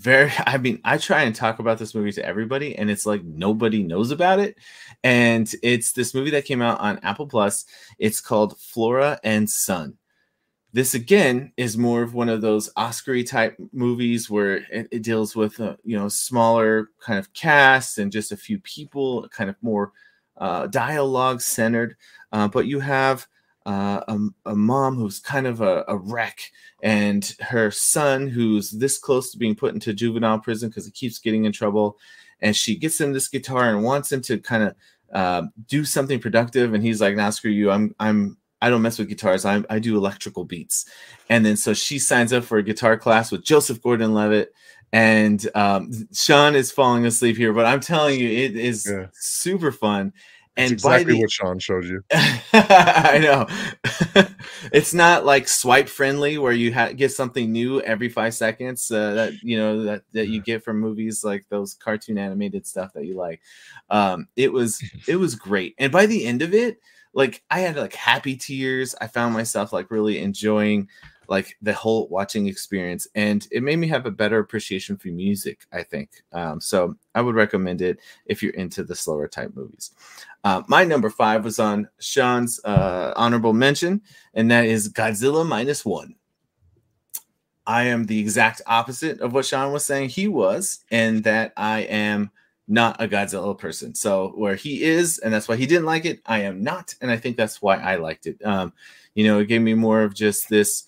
Speaker 3: I try and talk about this movie to everybody, and it's like nobody knows about it. And it's this movie that came out on Apple Plus. It's called Flora and Son. This again is more of one of those Oscar-y type movies where it deals with a smaller kind of cast and just a few people, kind of more dialogue centered. But you have a mom who's kind of a wreck, and her son who's this close to being put into juvenile prison because he keeps getting in trouble. And she gets him this guitar and wants him to kind of do something productive, and he's like, "Nah, screw you. I don't mess with guitars. I do electrical beats." And then so she signs up for a guitar class with Joseph Gordon-Levitt, and Sean is falling asleep here, but I'm telling you, it is super fun. And
Speaker 1: it's exactly what Sean showed you.
Speaker 3: I know. It's not like swipe friendly where you get something new every 5 seconds that you get from movies like those cartoon animated stuff that you like. It was great. And by the end of it, like I had like happy tears. I found myself like really enjoying like the whole watching experience, and it made me have a better appreciation for music, I think. So I would recommend it if you're into the slower type movies. My number 5 was on Sean's honorable mention, and that is Godzilla -1. I am the exact opposite of what Sean was saying he was, and that I am not a Godzilla person. So where he is, and that's why he didn't like it, I am not, and I think that's why I liked it. It gave me more of just this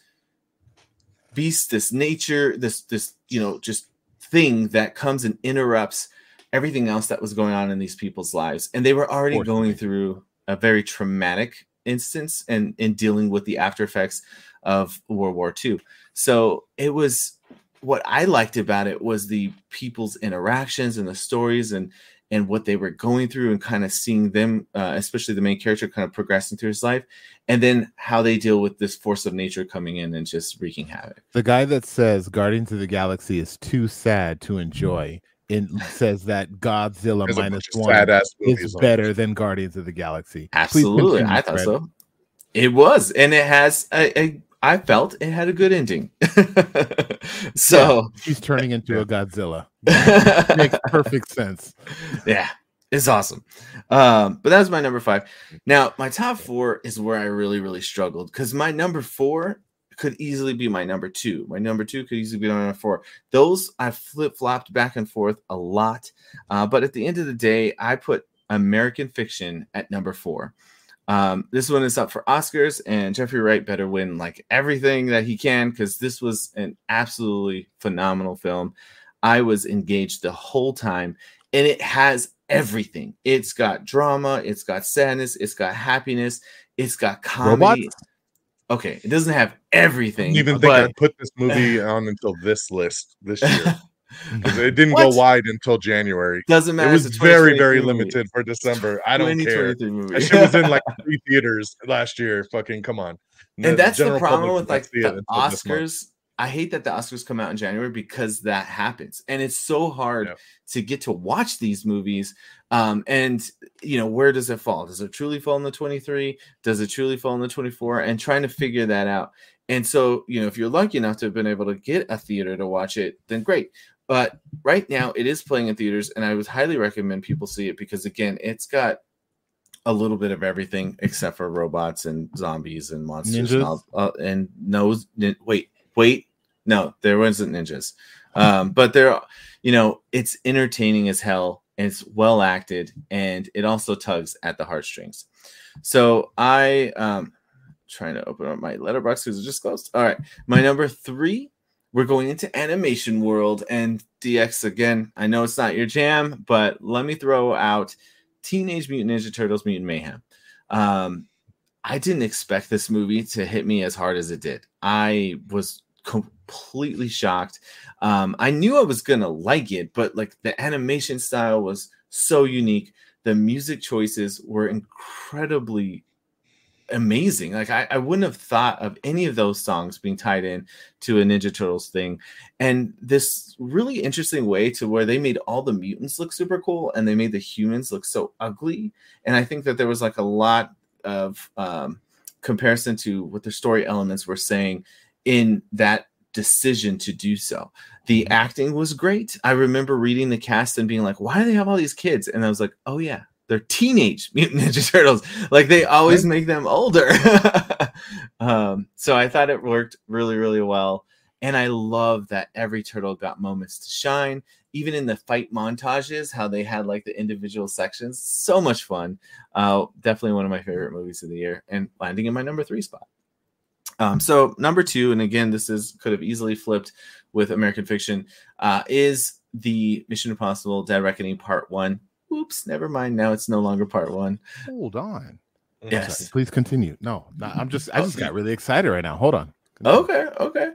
Speaker 3: beast, this nature, this just thing that comes and interrupts everything else that was going on in these people's lives. And they were already going through a very traumatic instance and in dealing with the after effects of World War II. So it was, what I liked about it was the people's interactions and the stories and what they were going through, and kind of seeing them, especially the main character, kind of progressing through his life, and then how they deal with this force of nature coming in and just wreaking havoc.
Speaker 2: The guy that says Guardians of the Galaxy is too sad to enjoy says that Godzilla -1 is better than Guardians of the Galaxy.
Speaker 3: Absolutely. I thought so. It was, and it has I felt it had a good ending. So
Speaker 2: he's turning into a Godzilla. Makes perfect sense.
Speaker 3: Yeah, it's awesome. But that was my number 5. Now, my top 4 is where I really, really struggled, because my number 4 could easily be my number 2. My number 2 could easily be my number 4. Those I flip-flopped back and forth a lot. But at the end of the day, I put American Fiction at number 4. This one is up for Oscars, and Jeffrey Wright better win like everything that he can, because this was an absolutely phenomenal film. I was engaged the whole time, and it has everything. It's got drama, it's got sadness, it's got happiness, it's got comedy.
Speaker 2: Robots?
Speaker 3: Okay, it doesn't have everything.
Speaker 1: I didn't even think I'd put this movie on until this list this year. It didn't go wide until January.
Speaker 3: Doesn't matter.
Speaker 1: It was very, very limited for December. I don't care.
Speaker 3: Movie.
Speaker 1: That shit was in like 3 theaters last year. Fucking come on.
Speaker 3: And that's the problem with like the Oscars. I hate that the Oscars come out in January because that happens. And it's so hard to get to watch these movies. And, you know, where does it fall? Does it truly fall in the 23? Does it truly fall in the 24? And trying to figure that out. And so, you know, if you're lucky enough to have been able to get a theater to watch it, then great. But right now it is playing in theaters. And I would highly recommend people see it because, again, it's got a little bit of everything except for robots and zombies and monsters. No, there wasn't ninjas. But there, you know, it's entertaining as hell. And it's well acted, and it also tugs at the heartstrings. So I trying to open up my letterbox because it just closed. All right, my number 3. We're going into animation world, and DX again. I know it's not your jam, but let me throw out Teenage Mutant Ninja Turtles: Mutant Mayhem. I didn't expect this movie to hit me as hard as it did. I was completely shocked. I knew I was gonna like it, but like the animation style was so unique. The music choices were incredibly amazing. Like I wouldn't have thought of any of those songs being tied in to a Ninja Turtles thing. And this really interesting way to where they made all the mutants look super cool and they made the humans look so ugly. And I think that there was like a lot of comparison to what the story elements were saying in that decision to do so. The acting was great. I remember reading the cast and being like, why do they have all these kids? And I was like, oh yeah, they're Teenage Mutant Ninja Turtles. Like they always make them older. So I thought it worked really, really well. And I love that every turtle got moments to shine. Even in the fight montages, how they had like the individual sections. So much fun. Definitely one of my favorite movies of the year and landing in my number 3 spot. So number 2, and again, could have easily flipped with American Fiction, is the Mission Impossible Dead Reckoning Part 1. Oops, never mind. Now it's no longer Part 1.
Speaker 2: Hold on.
Speaker 3: Yes.
Speaker 2: Sorry, please continue. No, I just got really excited right now. Hold on.
Speaker 3: Continue. Okay.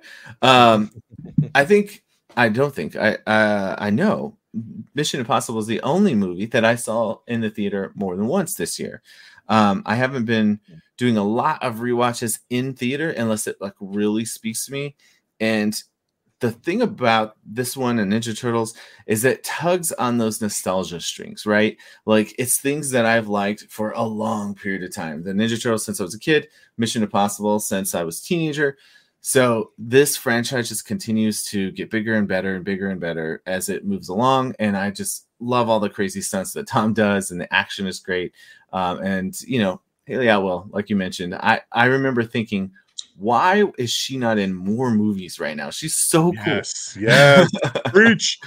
Speaker 3: I know Mission Impossible is the only movie that I saw in the theater more than once this year. I haven't been doing a lot of rewatches in theater unless it like really speaks to me. And the thing about this one and Ninja Turtles is that it tugs on those nostalgia strings, right? Like it's things that I've liked for a long period of time. The Ninja Turtles since I was a kid, Mission Impossible since I was a teenager. So this franchise just continues to get bigger and better and bigger and better as it moves along. And I just love all the crazy stunts that Tom does, and the action is great. And, you know, Haley Atwell, like you mentioned, I remember thinking, why is she not in more movies right now? She's so cool.
Speaker 1: Yes. Preach.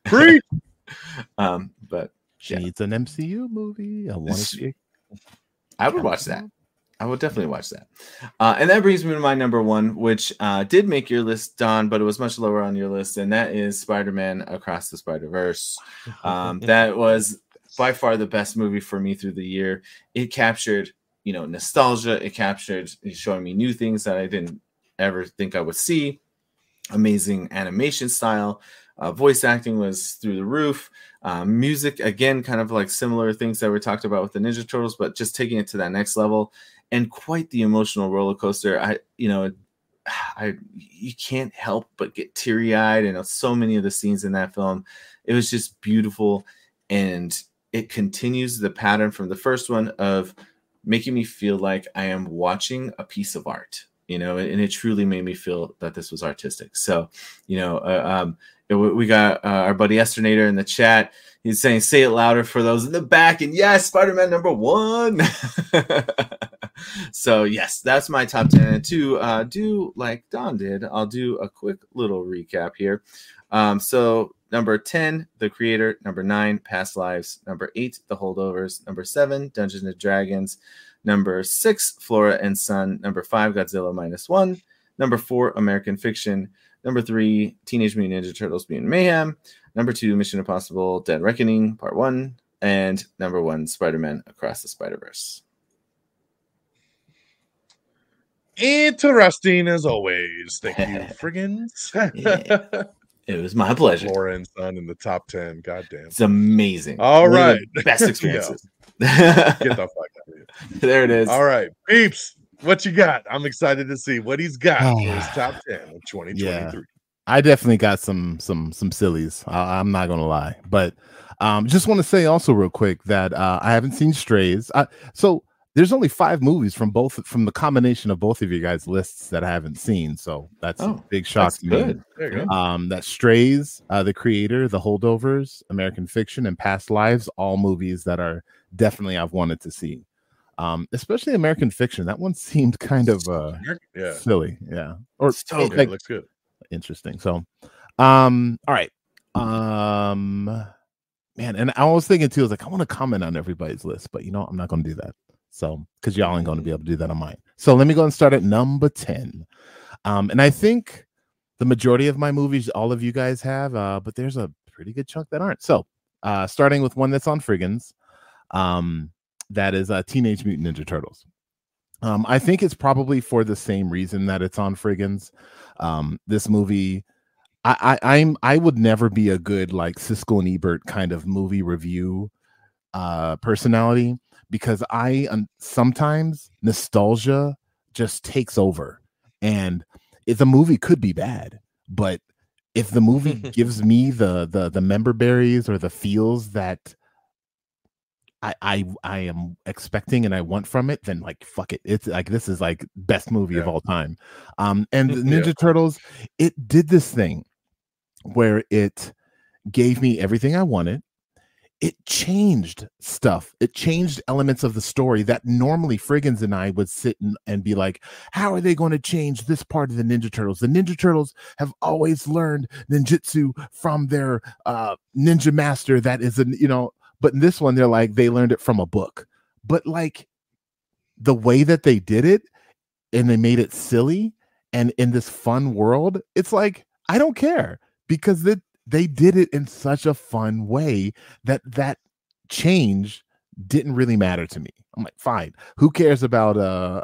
Speaker 3: But
Speaker 2: she needs an MCU movie.
Speaker 3: I would watch that. I would definitely watch that. And that brings me to my number 1, which did make your list, Don, but it was much lower on your list. And that is Spider-Man Across the Spider-Verse. That was by far the best movie for me through the year. It captured, you know, nostalgia. It captured showing me new things that I didn't ever think I would see. Amazing animation style. Voice acting was through the roof. Music, again, kind of like similar things that we talked about with the Ninja Turtles, but just taking it to that next level. And quite the emotional roller coaster. You can't help but get teary-eyed. And so many of the scenes in that film, it was just beautiful. And it continues the pattern from the first one of making me feel like I am watching a piece of art, you know, and it truly made me feel that this was artistic. So, you know, we got our buddy Esternator in the chat. He's saying, say it louder for those in the back. And yes, Spider-Man number 1. So yes, that's my top 10. And to do like Don did, I'll do a quick little recap here. So number 10, The Creator. Number 9, Past Lives. Number 8, The Holdovers. Number 7, Dungeons and Dragons. Number 6, Flora and Son. Number 5, Godzilla -1. Number 4, American Fiction. Number 3, Teenage Mutant Ninja Turtles: Mutant Mayhem. Number 2, Mission Impossible Dead Reckoning Part 1. And number 1, Spider-Man Across the Spider-Verse.
Speaker 1: Interesting as always. Thank you, friggins.
Speaker 3: It was my pleasure.
Speaker 1: Flora and Son in the top 10. Goddamn.
Speaker 3: It's amazing.
Speaker 1: All
Speaker 3: One of
Speaker 1: right.
Speaker 3: the best experiences.
Speaker 1: Get the fuck out of here.
Speaker 3: There it is.
Speaker 1: All right. Peeps, what you got? I'm excited to see what he's got for his top 10 of 2023.
Speaker 2: Yeah. I definitely got some sillies. I'm not gonna lie, but just want to say also real quick that I haven't seen Strays. So there's only 5 movies from the combination of both of you guys' lists that I haven't seen. So that's a big shock to me.
Speaker 1: There you go.
Speaker 2: That Strays, The Creator, The Holdovers, American Fiction, and Past Lives, all movies that are definitely I've wanted to see. Especially American Fiction. That one seemed kind of silly. Yeah. Or
Speaker 1: so good. Like, looks good.
Speaker 2: Interesting. So all right. Man, and I was thinking too, I was like, I want to comment on everybody's list, but I'm not gonna do that. So because y'all ain't gonna be able to do that on mine. So let me go and start at number 10. And I think the majority of my movies all of you guys have, but there's a pretty good chunk that aren't. So starting with one that's on Friggins, that is Teenage Mutant Ninja Turtles. I think it's probably for the same reason that it's on Friggins. This movie, I would never be a good like Siskel and Ebert kind of movie review personality, because sometimes nostalgia just takes over, and if the movie could be bad, but if the movie gives me the member berries or the feels that I am expecting and I want from it, then like fuck it. It's like this is like best movie of all time. And the Ninja Turtles, it did this thing where it gave me everything I wanted. It changed stuff. It changed elements of the story that normally Friggins and I would sit and be like, how are they going to change this part of the Ninja Turtles? The Ninja Turtles have always learned ninjutsu from their ninja master that is but in this one, they're like, they learned it from a book. But like the way that they did it and they made it silly and in this fun world, it's like, I don't care, because they did it in such a fun way that change didn't really matter to me. I'm like, fine. Who cares about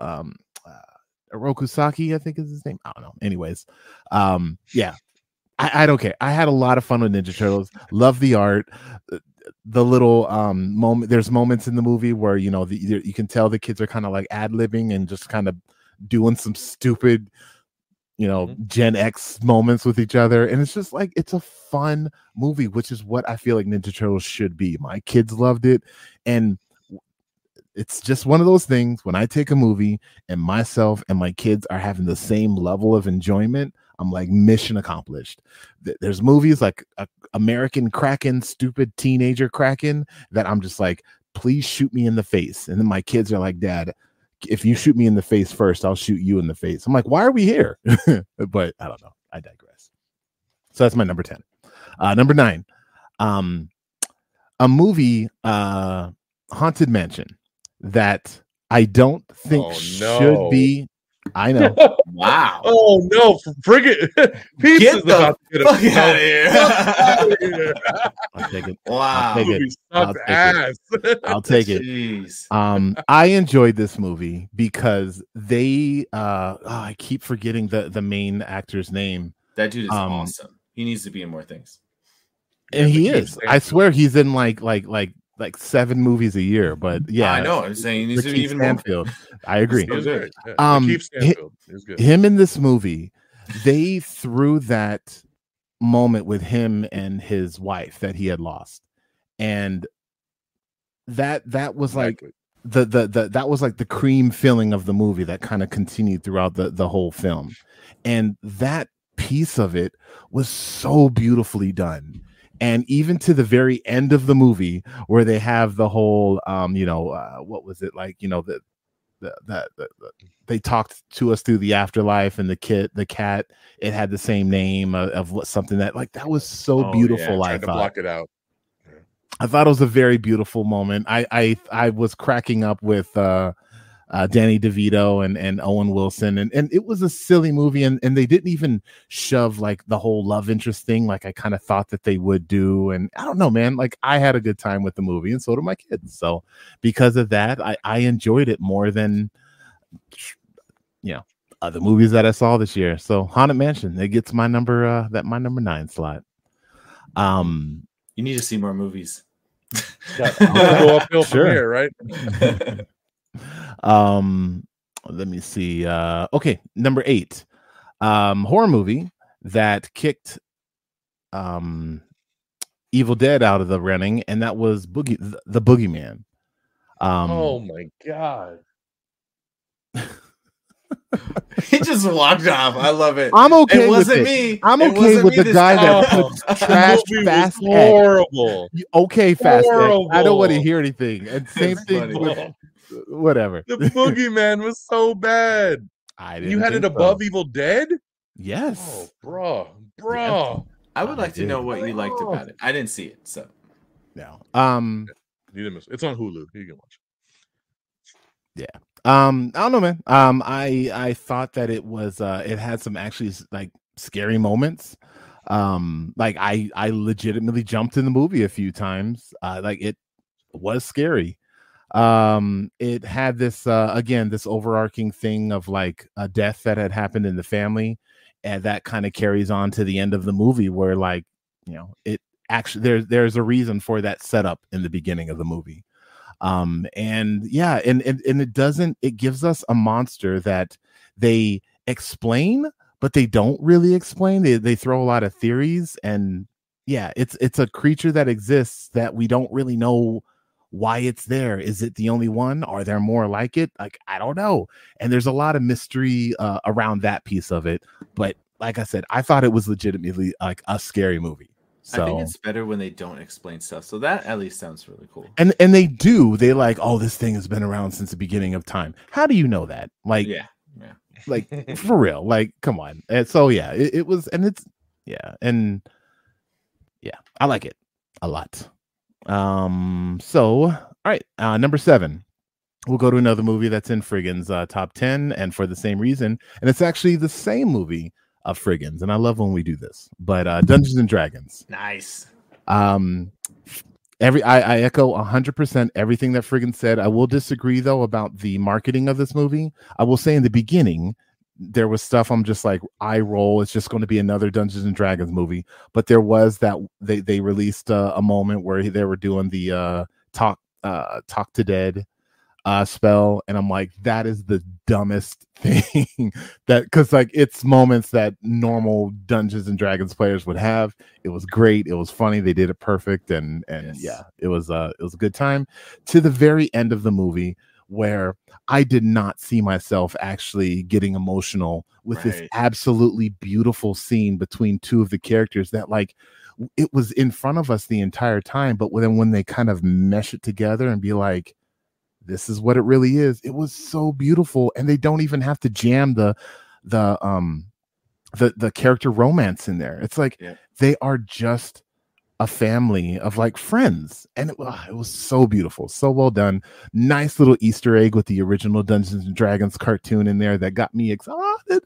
Speaker 2: Oroku Saki, I think is his name. I don't know. Anyways, yeah. I don't care. I had a lot of fun with Ninja Turtles. Love the art. The little moment, there's moments in the movie where you can tell the kids are kind of like ad-libbing and just kind of doing some stupid Gen X moments with each other, and it's just like it's a fun movie, which is what I feel like Ninja Turtles should be. My kids loved it, and it's just one of those things when I take a movie and myself and my kids are having the same level of enjoyment, I'm like, mission accomplished. There's movies like American Kraken, stupid teenager Kraken, that I'm just like, please shoot me in the face. And then my kids are like, Dad, if you shoot me in the face first, I'll shoot you in the face. I'm like, why are we here? But I don't know. I digress. So that's my number 10. Number 9, a movie, Haunted Mansion, that I don't think should be. I know.
Speaker 3: Wow.
Speaker 1: Oh no, friggin'
Speaker 3: Get the fuck out of here.
Speaker 2: I'll take it.
Speaker 3: Wow.
Speaker 2: I'll take it.
Speaker 3: Jeez.
Speaker 2: I enjoyed this movie because they I keep forgetting the main actor's name.
Speaker 3: That dude is awesome. He needs to be in more things.
Speaker 2: And he is. I swear he's in like 7 movies a year, but yeah,
Speaker 3: I know. I'm saying he needs to be even
Speaker 2: Stanfield. I agree.
Speaker 1: Good.
Speaker 2: Him in this movie, they threw that moment with him and his wife that he had lost, and that was like that was like the cream filling of the movie that kind of continued throughout the whole film, and that piece of it was so beautifully done. And even to the very end of the movie, where they have the whole, what was it like? They talked to us through the afterlife, and the cat, it had the same name of something that was so beautiful.
Speaker 1: Yeah, I thought to block it out.
Speaker 2: Yeah. I thought it was a very beautiful moment. I was cracking up with Danny DeVito and Owen Wilson, and it was a silly movie, and they didn't even shove like the whole love interest thing like I kind of thought that they would do. And I don't know, man, like I had a good time with the movie, and so did my kids. So because of that, I enjoyed it more than the movies that I saw this year. So Haunted Mansion, it gets my number 9 slot.
Speaker 3: You need to see more movies.
Speaker 1: Go uphill from here, right?
Speaker 2: Let me see. Okay, number 8. Horror movie that kicked Evil Dead out of the running, and that was the Boogeyman.
Speaker 1: Oh my god.
Speaker 3: He just walked off. I love it.
Speaker 2: I'm okay.
Speaker 3: It wasn't
Speaker 2: with
Speaker 3: me.
Speaker 2: It. I'm
Speaker 3: It
Speaker 2: okay
Speaker 3: wasn't
Speaker 2: with
Speaker 3: me
Speaker 2: the
Speaker 3: this
Speaker 2: guy
Speaker 3: time.
Speaker 2: that puts trash fast.
Speaker 1: Horrible.
Speaker 2: Okay, fast. I don't want to
Speaker 1: Horrible.
Speaker 2: hear anything. And same
Speaker 3: It's
Speaker 2: thing
Speaker 3: funny.
Speaker 2: with whatever.
Speaker 1: The Boogeyman was so bad. You had it above Evil Dead?
Speaker 2: Yes.
Speaker 1: Oh, bro.
Speaker 3: I would like to know what you liked about it. I didn't see it, so
Speaker 2: No.
Speaker 1: You didn't miss it. It's on Hulu. You can watch it.
Speaker 2: Yeah. I don't know, man. I thought that it was it had some actually like scary moments. Like I legitimately jumped in the movie a few times. Like it was scary. It had this again, this overarching thing of like a death that had happened in the family, and that kind of carries on to the end of the movie where, like, you know, it actually there's a reason for that setup in the beginning of the movie. And yeah, and it gives us a monster that they explain, but they don't really explain. They throw a lot of theories, and yeah, it's a creature that exists that we don't really know why it's there. Is it the only one? Are there more like it? Like, I don't know. And there's a lot of mystery around that piece of it. But like I said, I thought it was legitimately like a scary movie. So
Speaker 3: I think it's better when they don't explain stuff. So that at least sounds really cool.
Speaker 2: And they do. They like, oh, this thing has been around since the beginning of time. How do you know that? Like,
Speaker 3: Yeah.
Speaker 2: like for real. Like, come on. And so yeah, it was, and it's and I like it a lot. So all right, number 7. We'll go to another movie that's in Friggins' top 10, and for the same reason, and it's actually the same movie of Friggins, and I love when we do this. But Dungeons and Dragons.
Speaker 3: Nice.
Speaker 2: I echo 100% everything that Friggin said. I will disagree though about the marketing of this movie. I will say in the beginning there was stuff I'm just like, eye roll. It's just going to be another Dungeons and Dragons movie. But there was that they released a moment where they were doing the talk to dead spell, and I'm like, that is the dumbest thing that, because like it's moments that normal Dungeons and Dragons players would have. It was great, it was funny, they did it perfect, and
Speaker 3: Yes.
Speaker 2: yeah, it was a good time to the very end of the movie where I did not see myself actually getting emotional with this absolutely beautiful scene between two of the characters that, like, it was in front of us the entire time, but when they kind of mesh it together and be like, this is what it really is. It was so beautiful, and they don't even have to jam the character romance in there. It's like they are just a family of like friends, and it was so beautiful, so well done. Nice little Easter egg with the original Dungeons and Dragons cartoon in there that got me excited.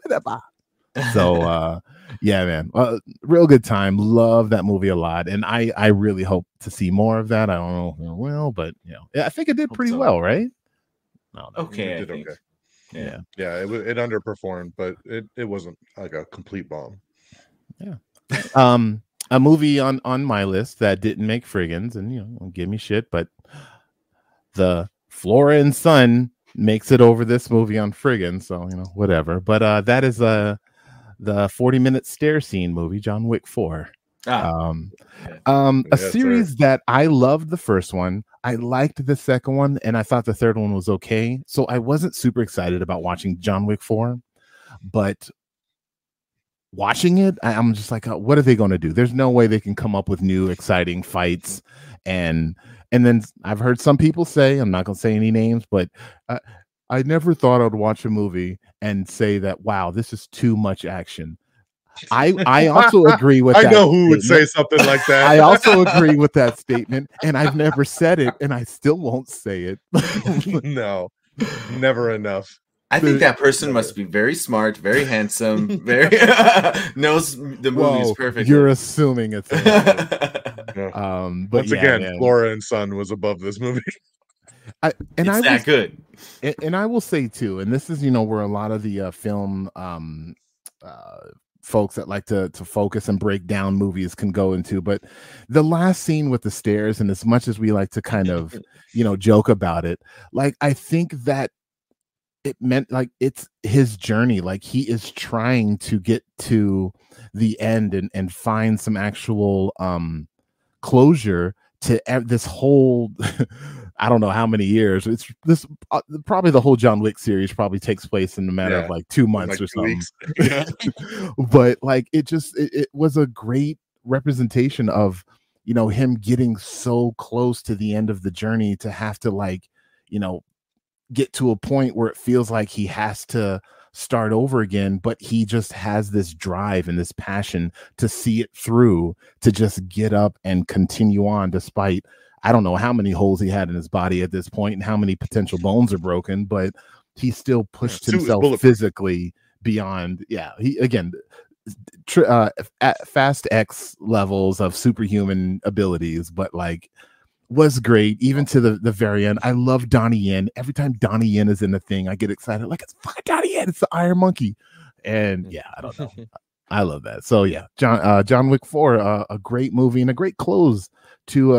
Speaker 2: So yeah, man, real good time. Love that movie a lot, and I really hope to see more of that. I don't know if it will, but you know, I think it did pretty well, right?
Speaker 3: Okay,
Speaker 1: it did okay.
Speaker 2: Yeah,
Speaker 1: it underperformed, but it wasn't like a complete bomb.
Speaker 2: Yeah. A movie on my list that didn't make Friggins, and you know, give me shit, but the Flora and Son makes it over this movie on Friggins, so you know, whatever. But that is the 40-minute stair scene movie, John Wick 4. A series that I loved the first one. I liked the second one, and I thought the third one was okay. So I wasn't super excited about watching John Wick 4, but watching it, I'm just like, what are they going to do? There's no way they can come up with new exciting fights. And then I've heard some people say, I'm not going to say any names, but I never thought I'd watch a movie and say that, wow, this is too much action. I also agree with that.
Speaker 1: I know who would say something like that.
Speaker 2: I also agree with that statement, and I've never said it, and I still won't say it.
Speaker 1: No, never enough.
Speaker 3: I think that person must be very smart, very handsome, very knows the movies perfectly.
Speaker 2: You're assuming it's
Speaker 1: but
Speaker 2: once
Speaker 1: again, Flora and Son was above this movie.
Speaker 3: It's that good.
Speaker 2: And I will say too, and this is where a lot of the film folks that like to focus and break down movies can go into, but the last scene with the stairs, and as much as we like to kind of joke about it, like I think that it meant like it's his journey, like he is trying to get to the end and find some actual closure to this whole I don't know how many years. It's this probably the whole John Wick series probably takes place in a matter of like 2 months or something.
Speaker 1: Yeah.
Speaker 2: But like it was a great representation of him getting so close to the end of the journey to have to like get to a point where it feels like he has to start over again, but he just has this drive and this passion to see it through, to just get up and continue on despite I don't know how many holes he had in his body at this point and how many potential bones are broken, but he still pushed himself physically beyond. Yeah, he again at Fast X levels of superhuman abilities, but like was great even to the very end. I love Donnie Yen. Every time Donnie Yen is in the thing, I get excited. Like it's fucking Donnie Yen. It's the Iron Monkey, and yeah, I don't know. I love that. So yeah, John Wick 4, a great movie and a great close to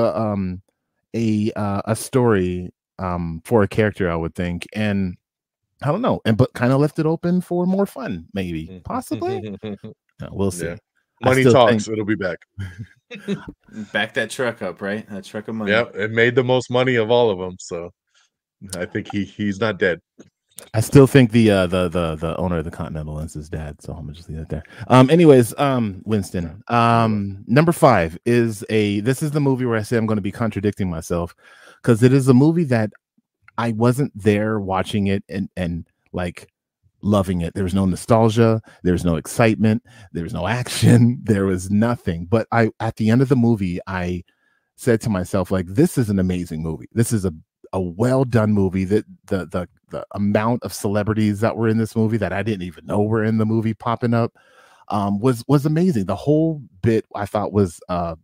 Speaker 2: a story for a character, I would think, and I don't know, but kind of left it open for more fun, maybe, possibly. We'll see.
Speaker 1: Yeah. Money talks. It'll be back.
Speaker 3: Back that truck up, right? That truck of money.
Speaker 1: Yeah, it made the most money of all of them, so I think he's not dead.
Speaker 2: I still think the owner of the Continental is his dad, so I'm gonna just leave it there. Anyways, Winston. Number 5 is this is the movie where I say I'm going to be contradicting myself because it is a movie that I wasn't there watching it and like loving it. There was no nostalgia, there was no excitement, there was no action, there was nothing. But at the end of the movie, I said to myself, like, this is an amazing movie. This is a well done movie. That the amount of celebrities that were in this movie that I didn't even know were in the movie popping up was amazing. The whole bit I thought was a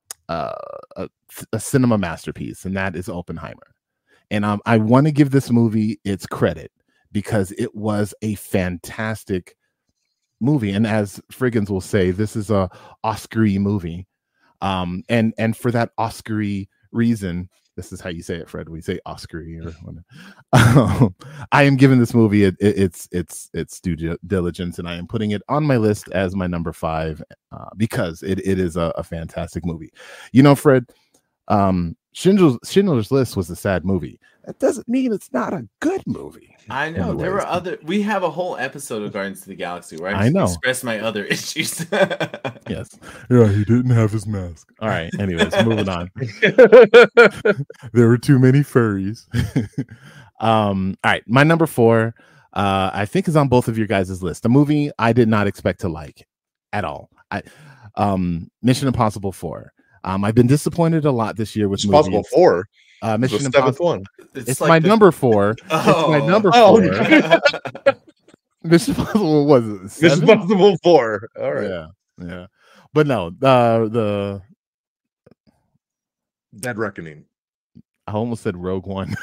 Speaker 2: cinema masterpiece, and that is Oppenheimer. And I want to give this movie its credit because it was a fantastic movie. And as Friggins will say, this is a Oscar-y movie. And for that Oscar-y reason, this is how you say it, Fred. We say Oscar-y or I am giving this movie its due diligence, and I am putting it on my list as my number 5 because it is a fantastic movie. Fred, Schindler's List was a sad movie. That doesn't mean it's not a good movie.
Speaker 3: I know there were we have a whole episode of Guardians of the Galaxy where
Speaker 2: I know
Speaker 3: express my other issues.
Speaker 2: Yes. Yeah, he didn't have his mask. All right. Anyways, moving on. There were too many furries. All right. My number 4, I think is on both of your guys' list. A movie I did not expect to like at all. Mission Impossible 4. I've been disappointed a lot this year with
Speaker 1: Mission Impossible 4.
Speaker 2: Mission Impossible.
Speaker 1: One.
Speaker 2: It's like my number 4.
Speaker 3: Oh.
Speaker 2: It's my number 4. Mission Impossible was it 7?
Speaker 1: Mission Impossible 4. All right.
Speaker 2: Yeah. But no, the
Speaker 1: Dead Reckoning.
Speaker 2: I almost said Rogue One.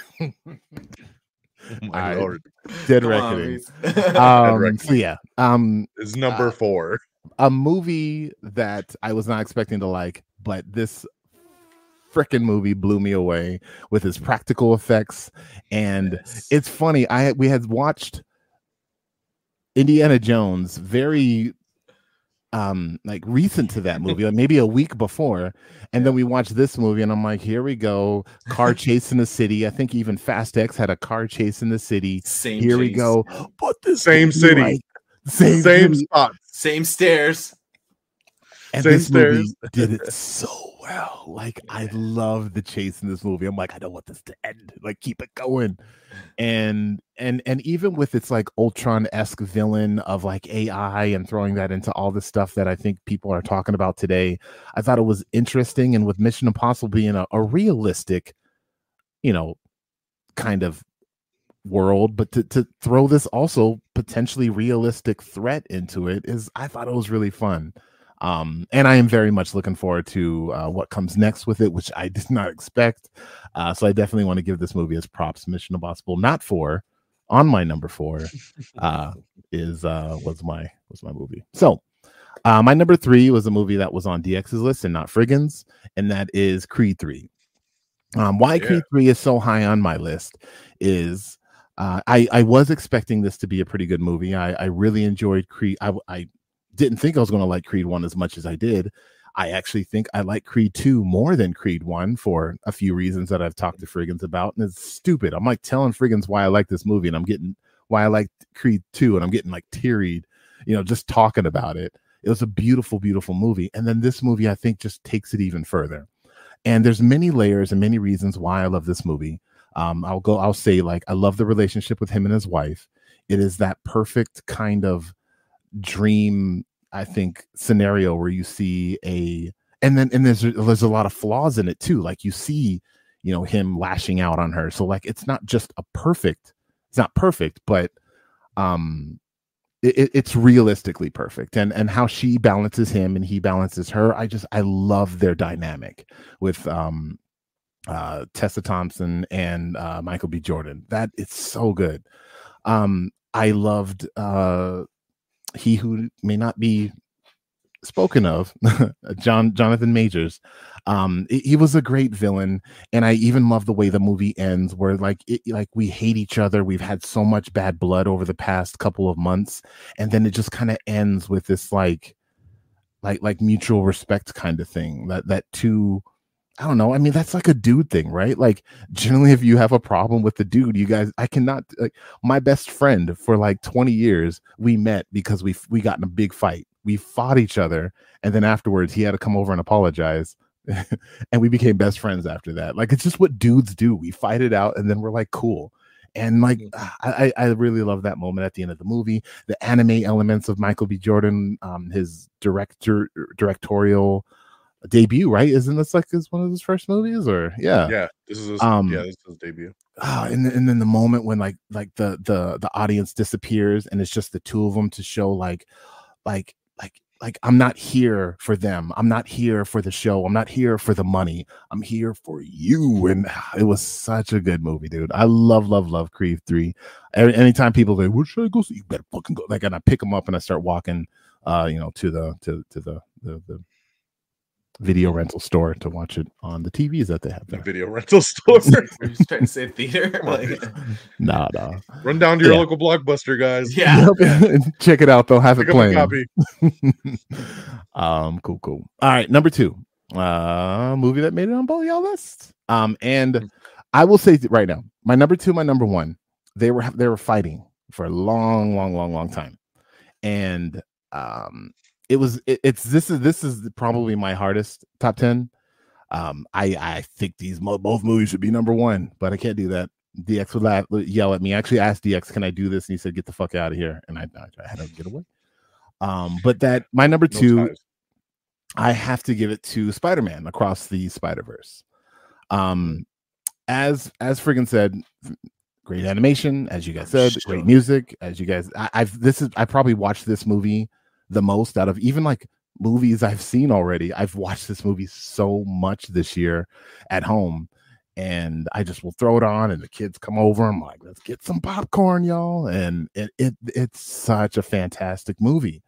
Speaker 1: My Lord.
Speaker 2: Dead Reckoning. So yeah.
Speaker 1: Is number 4.
Speaker 2: A movie that I was not expecting to like, but this freaking movie blew me away with its practical effects. And It's funny. We had watched Indiana Jones very like recent to that movie, like maybe a week before, and then we watched this movie and I'm like, here we go, car chase in the city. I think even Fast X had a car chase in the city. Here we go, but the
Speaker 1: same city,
Speaker 2: like,
Speaker 1: same spot,
Speaker 3: same stairs.
Speaker 2: And this movie did it so well. Like, I love the chase in this movie. I'm like, I don't want this to end. Like, keep it going. And even with its like Ultron-esque villain of like AI and throwing that into all the stuff that I think people are talking about today, I thought it was interesting. And with Mission Impossible being a realistic, kind of world, but to throw this also potentially realistic threat into it I thought it was really fun. And I am very much looking forward to what comes next with it, which I did not expect. So I definitely want to give this movie as props. Mission Impossible Not 4 on my number 4 was my movie. So my number 3 was a movie that was on DX's list and not Friggins, and that is Creed 3. Why Creed 3 is so high on my list is I was expecting this to be a pretty good movie. I really enjoyed Creed. I didn't think I was going to like Creed 1 as much as I did. I actually think I like Creed 2 more than Creed 1 for a few reasons that I've talked to Friggins about. And it's stupid. I'm like telling Friggins why I like this movie, and I'm getting why I like Creed 2, and I'm getting like teary, just talking about it. It was a beautiful, beautiful movie. And then this movie, I think, just takes it even further. And there's many layers and many reasons why I love this movie. I'll say, like, I love the relationship with him and his wife. It is that perfect kind of dream, I think, scenario where you see and there's a lot of flaws in it too. Like, you see, him lashing out on her. So like, it's not perfect, but it's realistically perfect. And how she balances him and he balances her. I love their dynamic with Tessa Thompson and Michael B. Jordan. That it's so good. I loved he who may not be spoken of, Jonathan Majors. He was a great villain, and I even love the way the movie ends, where like we hate each other. We've had so much bad blood over the past couple of months, and then it just kind of ends with this like mutual respect kind of thing. That two. I don't know. I mean, that's like a dude thing, right? Like, generally, if you have a problem with the dude, I cannot, like, my best friend for like 20 years, we met because we got in a big fight. We fought each other. And then afterwards, he had to come over and apologize. And we became best friends after that. Like, it's just what dudes do. We fight it out and then we're like, cool. And like, I really love that moment at the end of the movie. The anime elements of Michael B. Jordan, his directorial debut, right? Isn't this like one of his first movies? Or
Speaker 1: this is his, this is his debut.
Speaker 2: And then the moment when like the audience disappears and it's just the two of them to show like I'm not here for them, I'm not here for the show, I'm not here for the money, I'm here for you. And it was such a good movie, dude. I love Creed 3. Anytime people say, "Where should I go?" So you better fucking go. Like, and I pick them up and I start walking to the video rental store to watch it on the TVs that they have there.
Speaker 1: The video rental store.
Speaker 3: Are you trying to say theater? Like,
Speaker 2: nah.
Speaker 1: Run down to your local Blockbuster, guys.
Speaker 3: Yeah.
Speaker 2: Check it out. They'll have it playing. Cool. All right, number 2. Movie that made it on both y'all lists. And I will say right now, my number 2, my number 1, they were fighting for a long time. And this is probably my hardest top 10. I think both movies should be number 1, but I can't do that. DX would yell at me. I actually asked DX, "Can I do this?" And he said, "Get the fuck out of here." And I had to get away. But that my number 2, I have to give it to Spider-Man Across the Spider-Verse. As friggin' said, great animation, as you guys said, great music, as you guys. I probably watched this movie the most out of even like movies I've seen already. I've watched this movie so much this year at home, and I just will throw it on and the kids come over. I'm like, let's get some popcorn, y'all. And it's such a fantastic movie.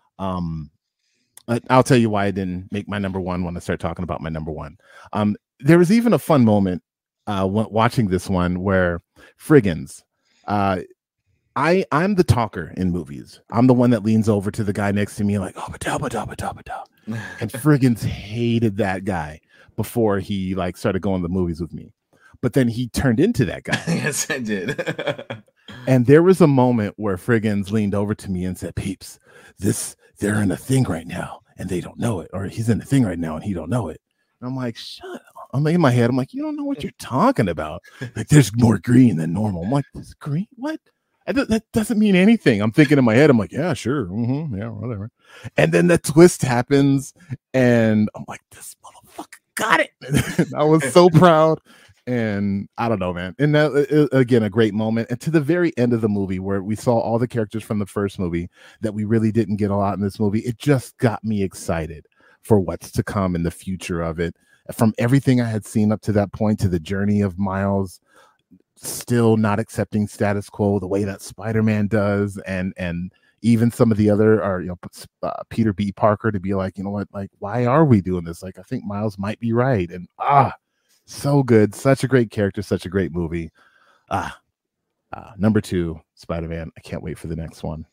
Speaker 2: I'll tell you why I didn't make my number 1 when I start talking about my number 1. There was even a fun moment watching this one where Friggins, I'm the talker in movies. I'm the one that leans over to the guy next to me like, oh, ba-da. And Friggins hated that guy before he like started going to the movies with me. But then he turned into that guy.
Speaker 3: Yes, I did.
Speaker 2: And there was a moment where Friggins leaned over to me and said, "Peeps, they're in a thing right now and they don't know it, or he's in a thing right now and he don't know it." And I'm like, shut up. I'm like, in my head, I'm like, you don't know what you're talking about. Like, there's more green than normal. I'm like, this green? What? That doesn't mean anything. I'm thinking in my head, I'm like, yeah, sure. Yeah, whatever. And then the twist happens and I'm like, this motherfucker got it. I was so proud. And I don't know, man. And that, again, a great moment. And to the very end of the movie, where we saw all the characters from the first movie that we really didn't get a lot in this movie, it just got me excited for what's to come in the future of it. From everything I had seen up to that point, to the journey of Miles still not accepting status quo the way that Spider-Man does, and even some of the other, or Peter B. Parker to be like, you know what, like, why are we doing this? Like, I think Miles might be right. And so good, such a great character, such a great movie. Number 2, Spider-Man. I can't wait for the next one.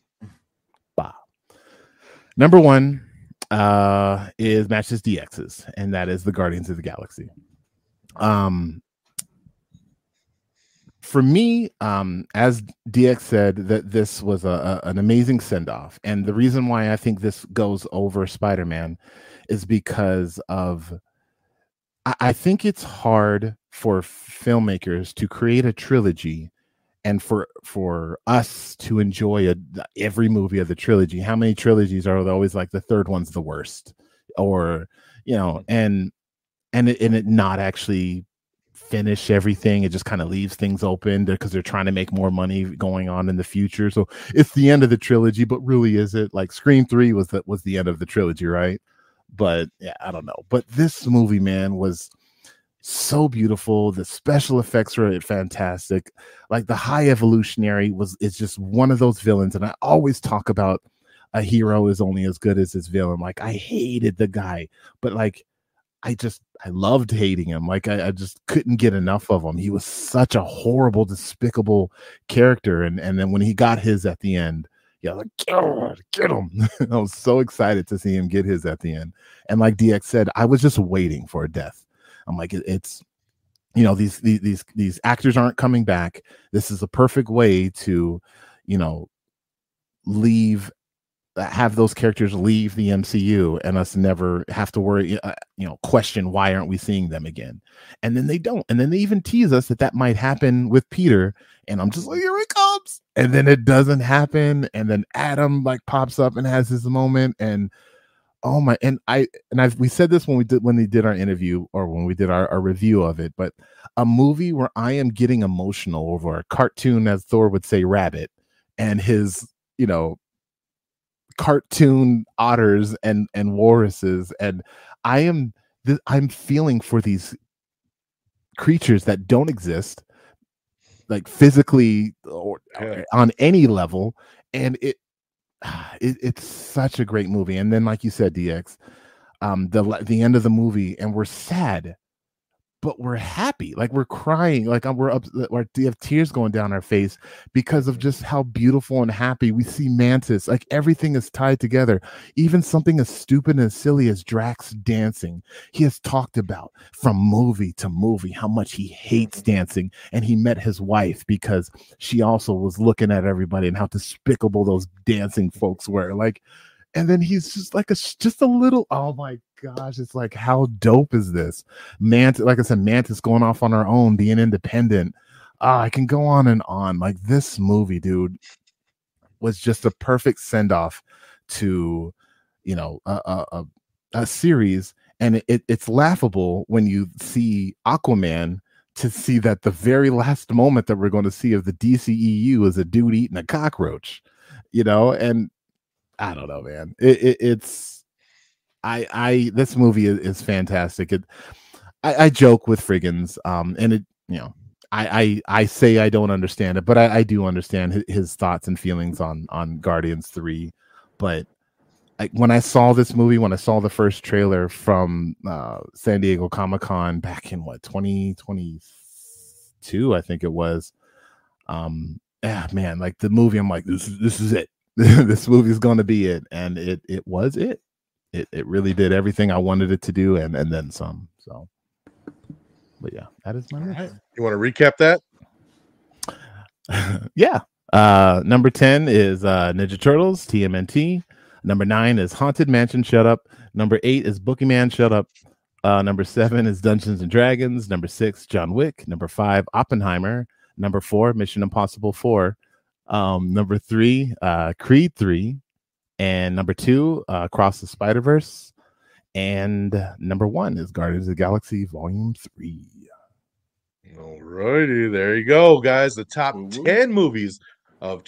Speaker 2: Number 1 is matches DX's, and that is the Guardians of the Galaxy. For me, as DX said, that this was an amazing send-off. And the reason why I think this goes over Spider-Man is because of, I think it's hard for filmmakers to create a trilogy and for us to enjoy every movie of the trilogy. How many trilogies are there always like the third one's the worst, or and it not actually finish everything? It just kind of leaves things open because they're trying to make more money going on in the future. So it's the end of the trilogy, but really, is it? Like Scream 3 was the end of the trilogy, right? But yeah, I don't know. But this movie, man, was so beautiful. The special effects were fantastic. Like the High Evolutionary is just one of those villains. And I always talk about a hero is only as good as his villain. Like, I hated the guy, but like, I loved hating him. Like, I just couldn't get enough of him. He was such a horrible, despicable character. And then when he got his at the end, yeah, like, get him. I was so excited to see him get his at the end. And like DX said, I was just waiting for a death. I'm like, it's, these actors aren't coming back. This is a perfect way to, have those characters leave the MCU and us never have to worry, question why aren't we seeing them again? And then they don't. And then they even tease us that might happen with Peter. And I'm just like, here it comes. And then it doesn't happen. And then Adam like pops up and has his moment. And oh my, we said this when we did our interview, or when we did our review of it, but a movie where I am getting emotional over a cartoon, as Thor would say, rabbit, and his, cartoon otters and walruses, and I'm feeling for these creatures that don't exist, like physically or on any level, and it's such a great movie. And then, like you said, DX, the end of the movie, and we're sad, but we're happy, like we're crying, like we're up, we have tears going down our face because of just how beautiful and happy we see Mantis. Like everything is tied together, even something as stupid and silly as Drax dancing. He has talked about from movie to movie how much he hates dancing, and he met his wife because she also was looking at everybody and how despicable those dancing folks were. Like, and then he's just like just a little, oh my gosh, it's like, how dope is this? Mantis, like I said, Mantis going off on her own, being independent. I can go on and on. Like, this movie, dude, was just a perfect send-off to, a series. And it's laughable when you see Aquaman, to see that the very last moment that we're going to see of the DCEU is a dude eating a cockroach, and I don't know, man. This movie is fantastic. I joke with Friggins, and it, I say I don't understand it, but I do understand his thoughts and feelings on Guardians 3. But when I saw this movie, when I saw the first trailer from San Diego Comic-Con back in 2022, I think it was. Man, like the movie, I'm like, this is it. This movie is going to be it, and it was it. It really did everything I wanted it to do, and then some. So, but yeah, that is my list.
Speaker 1: You want to recap that?
Speaker 2: Yeah. Number 10 is Ninja Turtles TMNT. Number 9 is Haunted Mansion. Shut up. Number 8 is Boogeyman. Shut up. Number 7 is Dungeons and Dragons. Number 6, John Wick. Number 5, Oppenheimer. Number 4, Mission Impossible 4. Number 3, Creed 3, and number 2, Across the Spider-Verse, and number 1 is Guardians of the Galaxy Volume 3.
Speaker 1: All righty, there you go, guys. The top
Speaker 3: Woo-woo.
Speaker 1: 10 movies of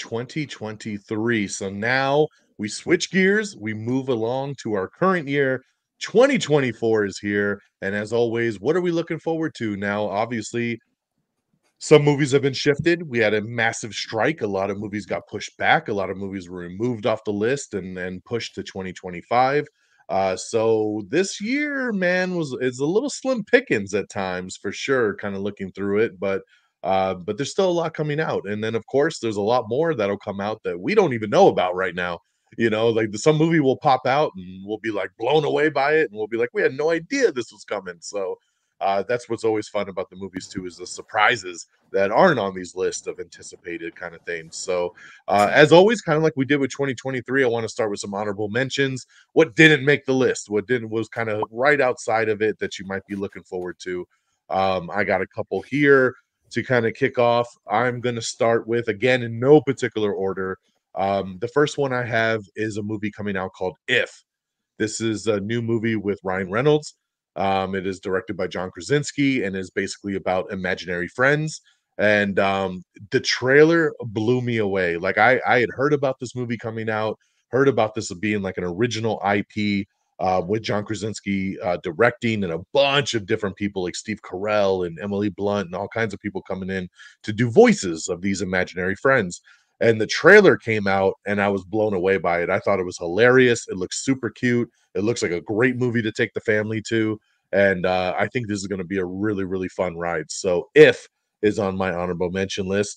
Speaker 1: 2023. So now we switch gears, we move along to our current year. 2024 is here. And as always, what are we looking forward to? Now, obviously, some movies have been shifted. We had a massive strike. A lot of movies got pushed back. A lot of movies were removed off the list and pushed to 2025. So this year, man, is a little slim pickings at times for sure. Kind of looking through it, but there's still a lot coming out. And then of course, there's a lot more that'll come out that we don't even know about right now. You know, like some movie will pop out and we'll be like blown away by it, and we'll be like, we had no idea this was coming. So that's what's always fun about the movies too, is the surprises that aren't on these lists of anticipated kind of things. So as always, kind of like we did with 2023, I want to start with some honorable mentions. What didn't make the list? What didn't was kind of right outside of it that you might be looking forward to. I got a couple here to kind of kick off. I'm going to start with, again, in no particular order. The first one I have is a movie coming out called If. This is a new movie with Ryan Reynolds. It is directed by John Krasinski and is basically about imaginary friends. And the trailer blew me away. Like I had heard about this movie coming out, heard about this being like an original IP with John Krasinski directing, and a bunch of different people like Steve Carell and Emily Blunt and all kinds of people coming in to do voices of these imaginary friends. And the trailer came out and I was blown away by it. I thought it was hilarious. It looks super cute. It looks like a great movie to take the family to. And I think this is going to be a really, really fun ride. So If is on my honorable mention list.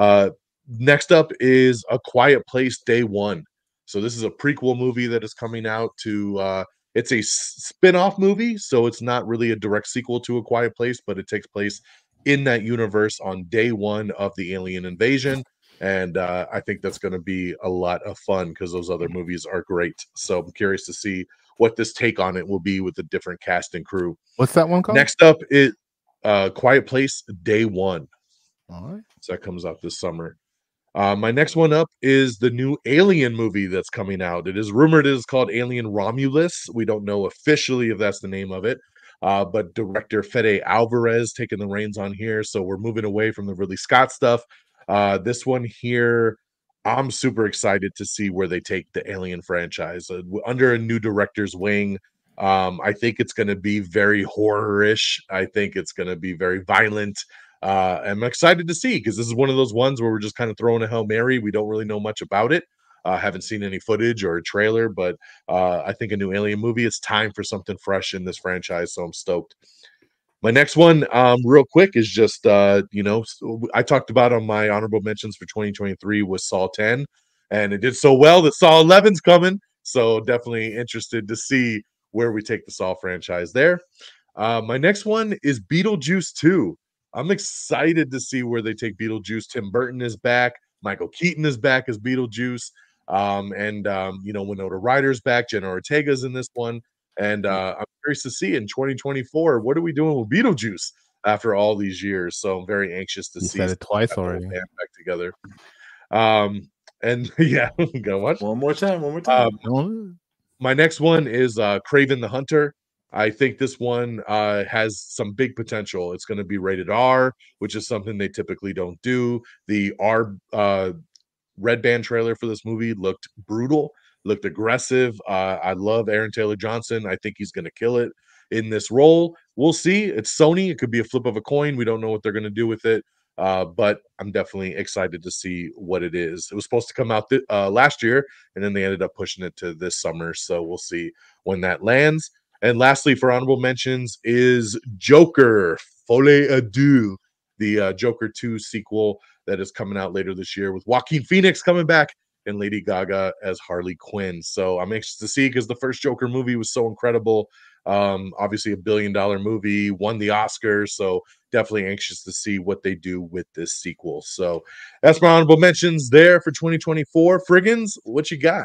Speaker 1: Next up is A Quiet Place Day One. So this is a prequel movie that is coming out to it's a spin-off movie, so it's not really a direct sequel to A Quiet Place, but it takes place in that universe on day one of the alien invasion. And I think that's going to be a lot of fun because those other movies are great. So I'm curious to see what this take on it will be with the different cast and crew.
Speaker 2: What's that one called?
Speaker 1: Next up is Quiet Place Day One.
Speaker 2: All right.
Speaker 1: So that comes out this summer. My next one up is the new Alien movie that's coming out. It is rumored it is called Alien Romulus. We don't know officially if that's the name of it, but director Fede Alvarez taking the reins on here. So we're moving away from the Ridley Scott stuff. This one here, I'm super excited to see where they take the Alien franchise under a new director's wing. I think it's going to be very horror-ish. I think it's going to be very violent. I'm excited to see, because this is one of those ones where we're just kind of throwing a Hail Mary. We don't really know much about it. Haven't seen any footage or a trailer, but I think a new Alien movie, it's time for something fresh in this franchise. So I'm stoked. My next one, real quick, is just, I talked about on my honorable mentions for 2023 was Saw 10, and it did so well that Saw 11's coming. So definitely interested to see where we take the Saw franchise there. My next one is Beetlejuice 2. I'm excited to see where they take Beetlejuice. Tim Burton is back. Michael Keaton is back as Beetlejuice. Winona Ryder's back. Jenna Ortega's in this one. And I'm curious to see in 2024, what are we doing with Beetlejuice after all these years? So I'm very anxious to see.
Speaker 2: You said it twice already.
Speaker 1: Back together. And yeah, go watch.
Speaker 3: One more time.
Speaker 1: My next one is Kraven the Hunter. I think this one has some big potential. It's going to be rated R, which is something they typically don't do. The R Red Band trailer for this movie looked brutal, looked aggressive. I love Aaron Taylor Johnson. I think he's going to kill it in this role. We'll see. It's Sony. It could be a flip of a coin. We don't know what they're going to do with it. But I'm definitely excited to see what it is. It was supposed to come out last year, and then they ended up pushing it to this summer. So we'll see when that lands. And lastly, for honorable mentions is Joker, Folie à Deux, the Joker 2 sequel that is coming out later this year with Joaquin Phoenix coming back and Lady Gaga as Harley Quinn. So I'm anxious to see, because the first Joker movie was so incredible. Obviously a $1 billion movie, won the Oscar. So definitely anxious to see what they do with this sequel. So that's my honorable mentions there for 2024. Friggins, what you got?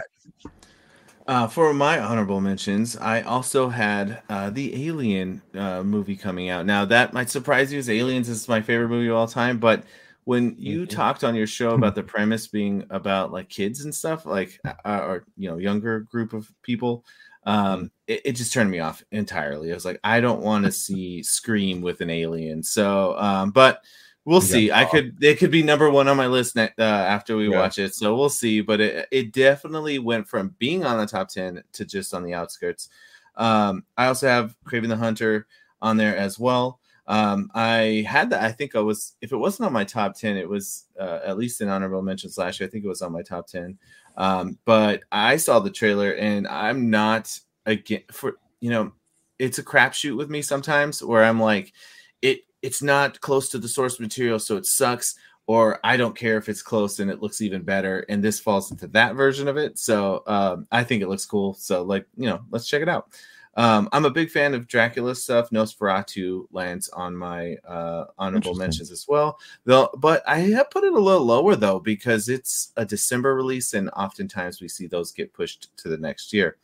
Speaker 3: For my honorable mentions, I also had the Alien movie coming out. Now, that might surprise you, as Aliens is my favorite movie of all time, but when you talked on your show about the premise being about like kids and stuff, like or younger group of people, it just turned me off entirely. I was like, I don't want to see Scream with an alien. So, but we'll see. It could be number one on my list after we watch it. So we'll see. But it definitely went from being on the top 10 to just on the outskirts. I also have Kraven the Hunter on there as well. I had that. I think if it wasn't on my top 10, it was at least in honorable mentions last year. I think it was on my top 10. But I saw the trailer, and I'm not it's a crapshoot with me sometimes where I'm like, it's not close to the source material, so it sucks, or I don't care if it's close and it looks even better. And this falls into that version of it. So I think it looks cool. So let's check it out. I'm a big fan of Dracula stuff. Nosferatu lands on my honorable mentions as well. But I have put it a little lower, though, because it's a December release, and oftentimes we see those get pushed to the next year.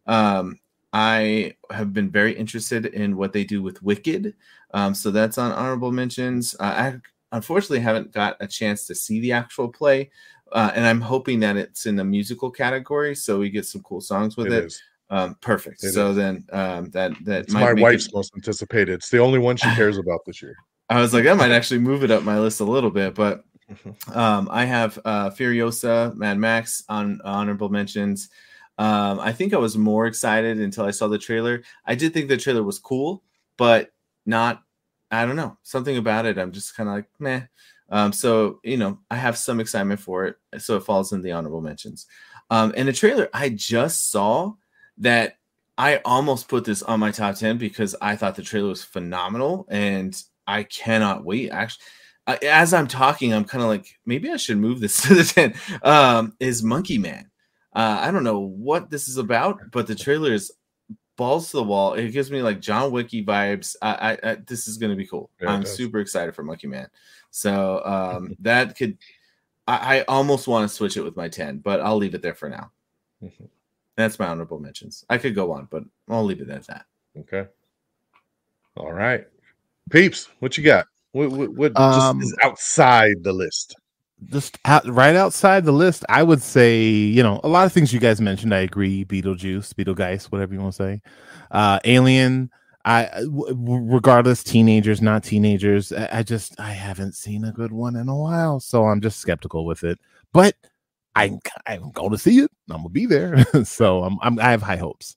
Speaker 3: I have been very interested in what they do with Wicked. So that's on honorable mentions. I unfortunately haven't got a chance to see the actual play, and I'm hoping that it's in the musical category, so we get some cool songs with it. Perfect. Then that's
Speaker 1: my wife's most anticipated. It's the only one she cares about this year.
Speaker 3: I was like, that might actually move it up my list a little bit, but I have Furiosa, Mad Max on honorable mentions. I think I was more excited until I saw the trailer. I did think the trailer was cool, but not, I don't know, something about it. I'm just kind of like, meh. So, I have some excitement for it. So it falls in the honorable mentions. And the trailer I just saw that I almost put this on my top 10 because I thought the trailer was phenomenal, and I cannot wait. Actually, as I'm talking, I'm kind of like, maybe I should move this to the 10, is Monkey Man. I don't know what this is about, but the trailer is balls to the wall. It gives me like John Wicky vibes. This is going to be cool. Yeah, I'm super excited for Monkey Man. So that could, I almost want to switch it with my 10, but I'll leave it there for now. That's my honorable mentions. I could go on, but I'll leave it at that.
Speaker 1: Okay. All right. Peeps, what you got? What just is outside the list?
Speaker 2: Right outside the list, I would say, a lot of things you guys mentioned. I agree. Beetlejuice, whatever you want to say. Alien. Regardless, teenagers, not teenagers. I haven't seen a good one in a while, so I'm just skeptical with it. But I'm going to see it. I'm gonna be there, so I have high hopes.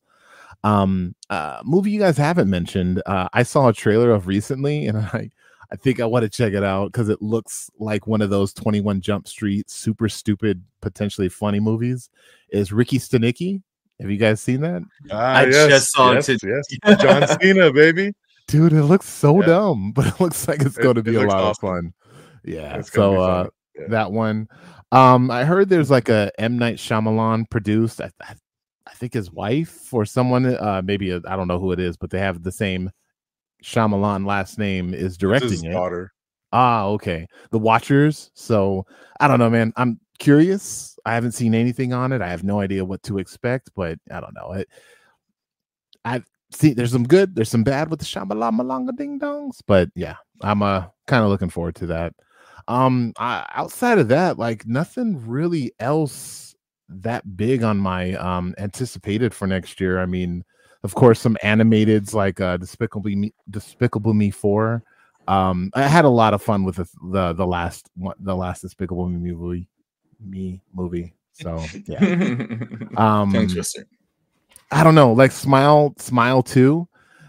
Speaker 2: Movie you guys haven't mentioned. I saw a trailer of recently, and I think I want to check it out because it looks like one of those 21 Jump Street super stupid, potentially funny movies. Is Ricky Stenicki? Have you guys seen that?
Speaker 3: I just saw it.
Speaker 1: Yes. John Cena, baby.
Speaker 2: Dude, it looks so dumb, but it looks like it's going to be a lot of fun. Yeah. So that one. I heard there's like a M. Night Shyamalan produced. I think his wife or someone, maybe I don't know who it is, but they have the same Shyamalan last name is directing it.
Speaker 1: Daughter.
Speaker 2: Okay. The Watchers. So I don't know, man. I'm curious. I haven't seen anything on it. I have no idea what to expect, but I don't know. I've seen there's some good, there's some bad with the Shyamalan Malanga Ding Dongs, but yeah, I'm kind of looking forward to that. Outside of that, like nothing really else that big on my anticipated for next year. I mean, of course, some animateds like Despicable Me 4. I had a lot of fun with the last Despicable Me movie. So yeah.
Speaker 3: Tongue twister.
Speaker 2: I don't know, like Smile 2.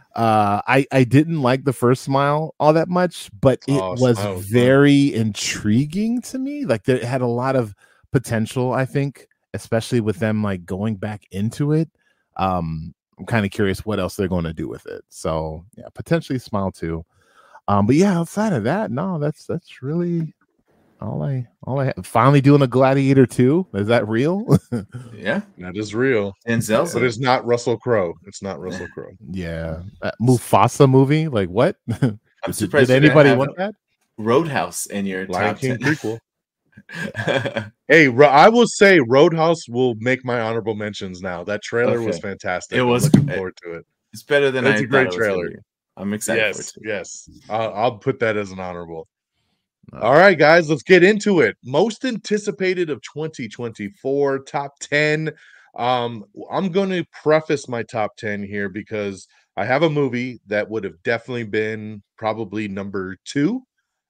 Speaker 2: I didn't like the first Smile all that much, but it was very intriguing to me. Like it had a lot of potential, I think, especially with them like going back into it. I'm kind of curious what else they're going to do with it. So yeah, potentially Smile 2. But yeah, outside of that, no, that's really all I have. Finally doing a Gladiator 2. Is that real?
Speaker 3: Yeah,
Speaker 1: that is real.
Speaker 3: Denzel's,
Speaker 1: but it's not Russell Crowe. It's not Russell Crowe.
Speaker 2: Yeah, that Mufasa movie. Like what?
Speaker 3: I'm surprised.
Speaker 2: Did anybody want that?
Speaker 3: Roadhouse in your
Speaker 1: Lion
Speaker 3: top
Speaker 1: King
Speaker 3: 10
Speaker 1: prequel. Hey, I will say Roadhouse will make my honorable mentions now. That trailer was fantastic.
Speaker 3: It was.
Speaker 1: I'm looking forward to it.
Speaker 3: It's better than
Speaker 1: it's a great trailer.
Speaker 3: I'm excited.
Speaker 1: Yes. I'll put that as an honorable. All right, guys, let's get into it. Most anticipated of 2024, top 10. I'm going to preface my top 10 here because I have a movie that would have definitely been probably number 2.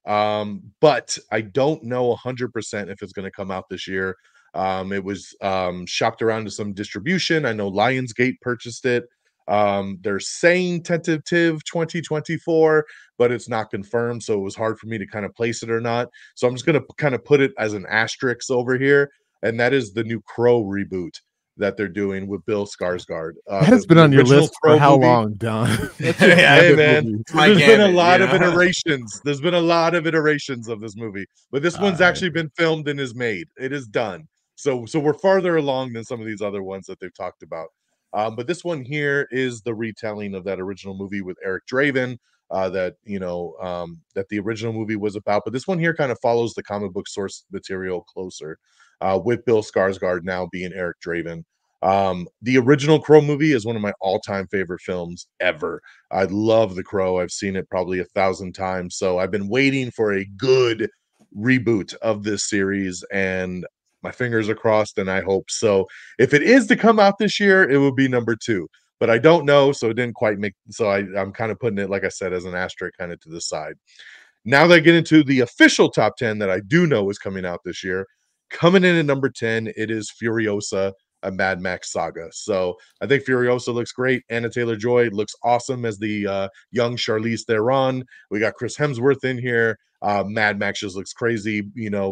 Speaker 1: But I don't know 100% if it's going to come out this year. It was shopped around to some distribution. I know Lionsgate purchased it. They're saying tentative 2024, but it's not confirmed, so it was hard for me to kind of place it or not. So I'm just going to kind of put it as an asterisk over here, and that is the new Crow reboot that they're doing with Bill Skarsgård.
Speaker 2: That has been on your list for how long, Don?
Speaker 1: Hey, man, there's been a lot of iterations. There's been a lot of iterations of this movie, but this one's actually been filmed and is made. It is done. So we're farther along than some of these other ones that they've talked about. But this one here is the retelling of that original movie with Eric Draven, that the original movie was about. But this one here kind of follows the comic book source material closer, with Bill Skarsgård now being Eric Draven. The original Crow movie is one of my all-time favorite films ever. I love The Crow. I've seen it probably 1,000 times. So I've been waiting for a good reboot of this series, and my fingers are crossed, and I hope so. If it is to come out this year, it will be number 2, but I don't know, so it didn't quite make. So I'm kind of putting it, like I said, as an asterisk, kind of to the side. Now that I get into the official top 10 that I do know is coming out this year, coming in at number 10, it is Furiosa, a Mad Max saga. So I think Furiosa looks great. Anna Taylor-Joy looks awesome as the young Charlize Theron. We got Chris Hemsworth in here. Mad Max just looks crazy.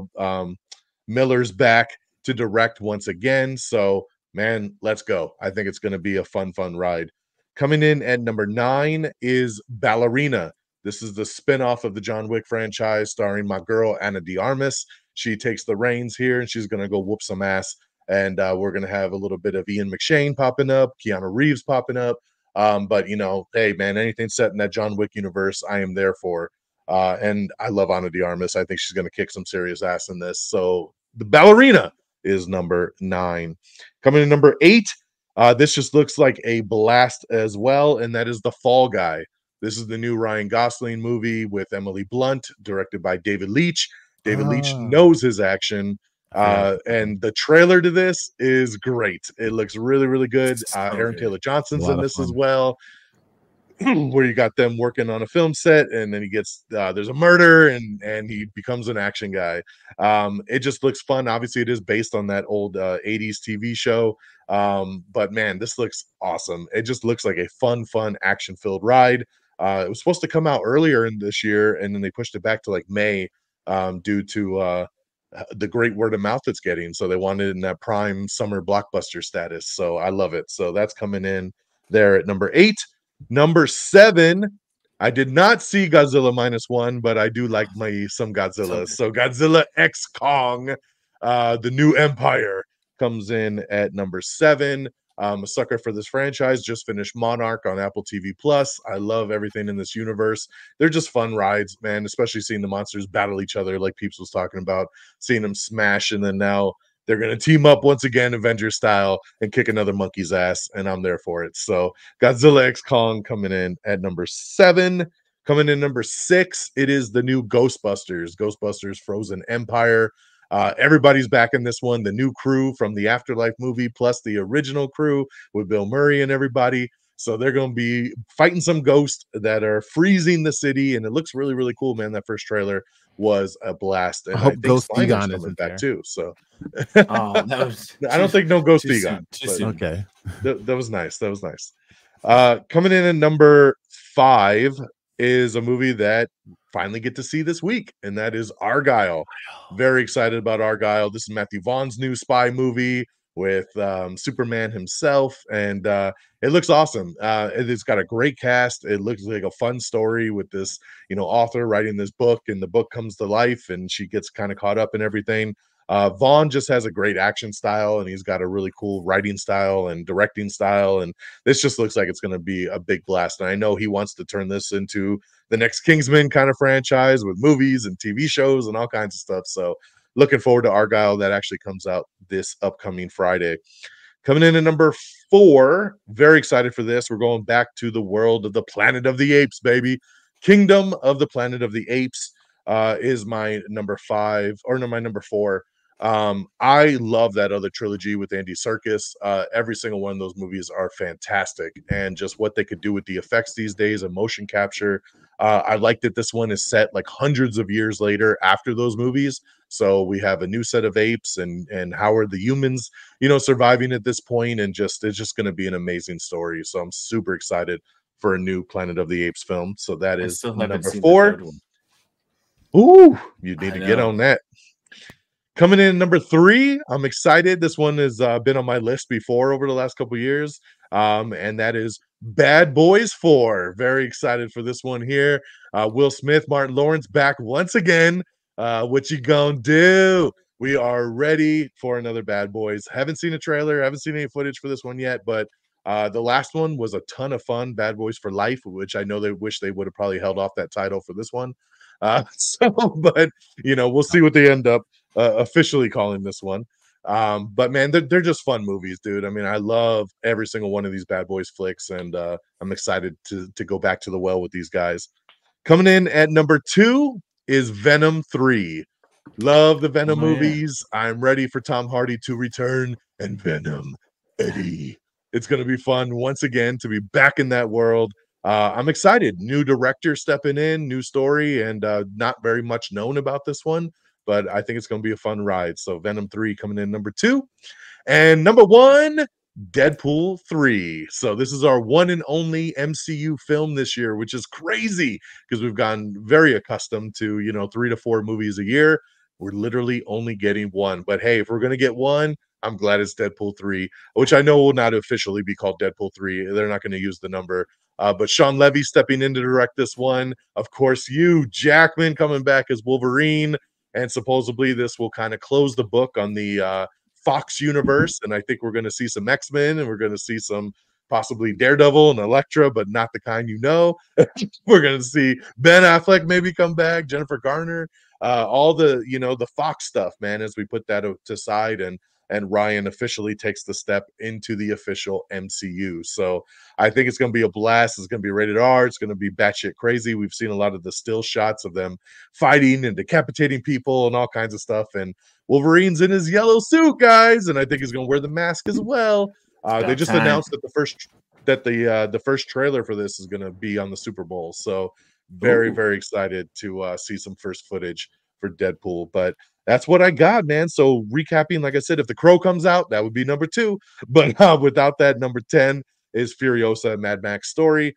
Speaker 1: Miller's back to direct once again. So, man, let's go. I think it's going to be a fun ride. Coming in at number 9 is Ballerina. This is the spinoff of the John Wick franchise starring my girl, Anna de Armas. She takes the reins here, and she's going to go whoop some ass. And we're going to have a little bit of Ian McShane popping up, Keanu Reeves popping up. But, hey, man, anything set in that John Wick universe, I am there for. And I love Ana de Armas. I think she's going to kick some serious ass in this. So the Ballerina is number 9. Coming in number 8, this just looks like a blast as well, and that is The Fall Guy. This is the new Ryan Gosling movie with Emily Blunt, directed by David Leitch. David Leitch knows his action. And the trailer to this is great. It looks really, really good. Aaron Taylor Johnson's in this as well. Where you got them working on a film set, and then he gets there's a murder, and he becomes an action guy. It just looks fun. Obviously, it is based on that old 80s TV show. But man, this looks awesome. It just looks like a fun action-filled ride. It was supposed to come out earlier in this year, and then they pushed it back to like May due to the great word of mouth it's getting. So they wanted it in that prime summer blockbuster status. So I love it. So that's coming in there at number 8. Number 7, I did not see Godzilla -1, but I do like some Godzilla. So Godzilla X Kong, the New Empire, comes in at number 7. I'm a sucker for this franchise. Just finished Monarch on Apple TV Plus. I love everything in this universe. They're just fun rides, man, especially seeing the monsters battle each other like Peeps was talking about, seeing them smash, and then now they're going to team up once again, Avengers style, and kick another monkey's ass, and I'm there for it. So Godzilla X Kong coming in at number 7. Coming in number 6, it is the new Ghostbusters Frozen Empire. Everybody's back in this one. The new crew from the Afterlife movie, plus the original crew with Bill Murray and everybody. So they're going to be fighting some ghosts that are freezing the city, and it looks really, really cool, man. That first trailer was a blast, and I think Ghost Egon is back too. So, I don't think no Ghost Egon.
Speaker 2: Okay,
Speaker 1: that was nice. That was nice. Coming in at number 5 is a movie that finally get to see this week, and that is Argylle. Very excited about Argylle. This is Matthew Vaughn's new spy movie with Superman himself, and it looks awesome. It's got a great cast. It looks like a fun story with this, author writing this book, and the book comes to life, and she gets kind of caught up in everything. Vaughn just has a great action style, and he's got a really cool writing style and directing style, and this just looks like it's going to be a big blast. And I know he wants to turn this into the next Kingsman kind of franchise with movies and TV shows and all kinds of stuff. So looking forward to Argylle. That actually comes out this upcoming Friday. Coming in at number 4, very excited for this. We're going back to the world of the Planet of the Apes, baby. Kingdom of the Planet of the Apes. is my number 5, or no, my number 4. I love that other trilogy with Andy Serkis. Every single one of those movies are fantastic, and just what they could do with the effects these days and motion capture. I like that this one is set like hundreds of years later after those movies. So we have a new set of apes, and how are the humans, surviving at this point, and it's just going to be an amazing story. So I'm super excited for a new Planet of the Apes film. So that is number 4. Ooh, you need to get on that. Coming in number 3, I'm excited. This one has been on my list before over the last couple of years, and that is Bad Boys 4. Very excited for this one here. Will Smith, Martin Lawrence back once again. What you gonna do? We are ready for another Bad Boys. Haven't seen a trailer, haven't seen any footage for this one yet, but the last one was a ton of fun. Bad Boys for Life, which I know they wish they would have probably held off that title for this one. But we'll see what they end up officially calling this one. But man, they're just fun movies, dude. I mean, I love every single one of these Bad Boys flicks, and I'm excited to go back to the well with these guys. Coming in at number 2 is Venom 3. Love the Venom movies. I'm ready for Tom Hardy to return, and Venom Eddie. It's going to be fun once again to be back in that world. I'm excited. New director stepping in, new story, and not very much known about this one, but I think it's going to be a fun ride. So Venom 3 coming in number 2. And number 1, Deadpool 3. So this is our one and only MCU film this year, which is crazy because we've gotten very accustomed to, 3 to 4 movies a year. We're literally only getting one. But hey, if we're going to get one, I'm glad it's Deadpool 3, which I know will not officially be called Deadpool 3. They're not going to use the number. But Sean Levy stepping in to direct this one. Of course, Hugh Jackman coming back as Wolverine. And supposedly this will kind of close the book on the Fox universe. And I think we're going to see some X-Men, and we're going to see some possibly Daredevil and Elektra, but not the kind We're going to see Ben Affleck maybe come back, Jennifer Garner, all the Fox stuff, man, as we put that to side, and Ryan officially takes the step into the official MCU. So I think it's going to be a blast. It's going to be rated R. It's going to be batshit crazy. We've seen a lot of the still shots of them fighting and decapitating people and all kinds of stuff. And Wolverine's in his yellow suit, guys, and I think he's going to wear the mask as well. They just announced that the first trailer for this is going to be on the Super Bowl. So very, very excited to see some first footage for Deadpool. But that's what I got, man. So recapping, like I said, if The Crow comes out, that would be number 2. But without that, number 10 is Furiosa, Mad Max Story.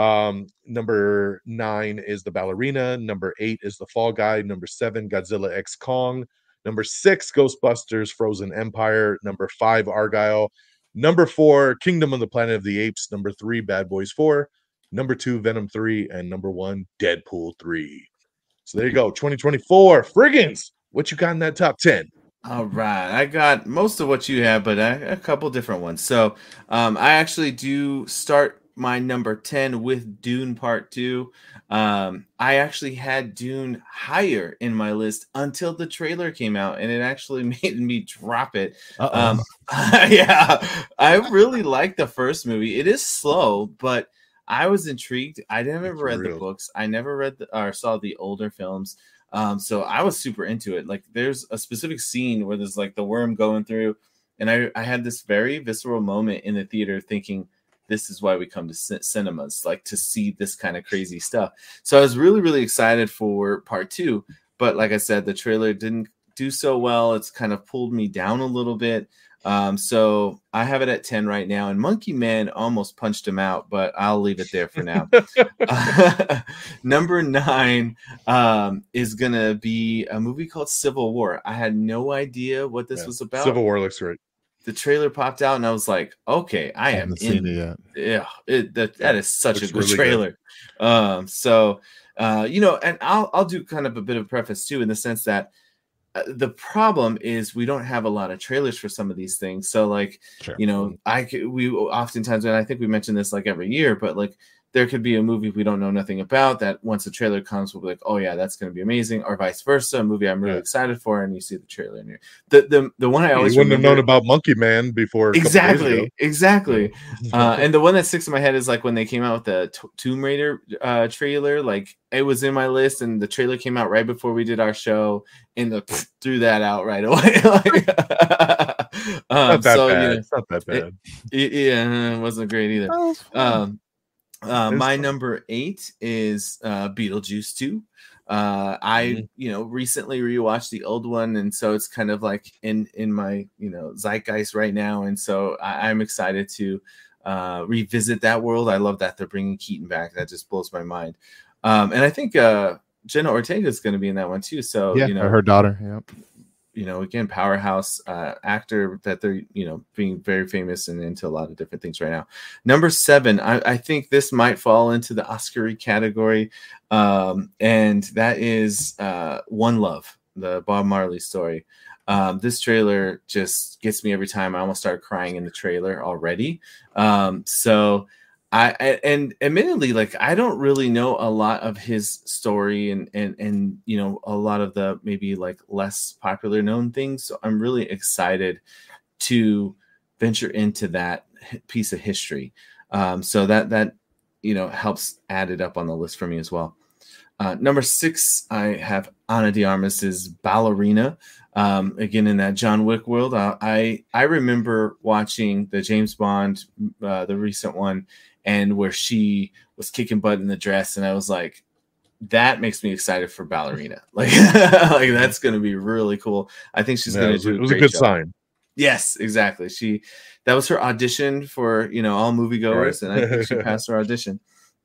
Speaker 1: Number 9 is The Ballerina. Number 8 is The Fall Guy. Number 7, Godzilla X Kong. Number 6, Ghostbusters, Frozen Empire. Number 5, Argyle. Number 4, Kingdom of the Planet of the Apes. Number 3, Bad Boys 4. Number 2, Venom 3. And number 1, Deadpool 3. So there you go, 2024. Friggins, what you got in that top 10?
Speaker 3: All right, I got most of what you have, but a couple different ones. So I actually do start my number 10 with Dune Part 2. I actually had Dune higher in my list until the trailer came out, and it actually made me drop it. Yeah, I really like the first movie. It is slow, but I was intrigued. I never read the books. I never read or saw the older films. So I was super into it. Like, there's a specific scene where there's like the worm going through, and I had this very visceral moment in the theater thinking, this is why we come to cinemas, like to see this kind of crazy stuff. So I was really, really excited for Part 2. But like I said, the trailer didn't do so well. It's kind of pulled me down a little bit. So I have it at 10 right now, and Monkey Man almost punched him out, but I'll leave it there for now. Number 9 is going to be a movie called Civil War. I had no idea what this was about.
Speaker 1: Civil War looks great.
Speaker 3: The trailer popped out, and I was like, okay, I haven't seen it yet. Yeah, that is such a good really trailer. Good. And I'll do kind of a bit of preface too, in the sense that the problem is we don't have a lot of trailers for some of these things. So like, we oftentimes, and I think we mention this like every year, but like there could be a movie we don't know nothing about that once the trailer comes, we'll be like, oh yeah, that's going to be amazing, or vice versa, a movie I'm really excited for, and you see the trailer in here. The one I always
Speaker 1: wouldn't have known about Monkey Man before.
Speaker 3: Exactly. And the one that sticks in my head is like when they came out with the Tomb Raider trailer. Like it was in my list, and the trailer came out right before we did our show, and threw that out right away.
Speaker 1: Not that bad. It's not that bad.
Speaker 3: It wasn't great either. My number 8 is Beetlejuice 2. I recently rewatched the old one, and so it's kind of like in my zeitgeist right now, and so I'm excited to revisit that world. I love that they're bringing Keaton back. That just blows my mind. And I think Jenna Ortega is going to be in that one too. So
Speaker 2: her daughter. Yep.
Speaker 3: Again, powerhouse actor that they're, being very famous and into a lot of different things right now. Number 7, I think this might fall into the Oscar category. And that is One Love, the Bob Marley story. This trailer just gets me every time. I almost started crying in the trailer already. So and admittedly, like, I don't really know a lot of his story and a lot of the maybe like less popular known things. So I'm really excited to venture into that piece of history. So that helps add it up on the list for me as well. Number 6, I have Ana de Armas's Ballerina. Again, in that John Wick world. I remember watching the James Bond, the recent one, and where she was kicking butt in the dress, and I was like, that makes me excited for Ballerina. Like, like that's going to be really cool. I think she's going to do.
Speaker 1: It was a good sign.
Speaker 3: Yes, exactly. That was her audition for all moviegoers, and I think she passed her audition.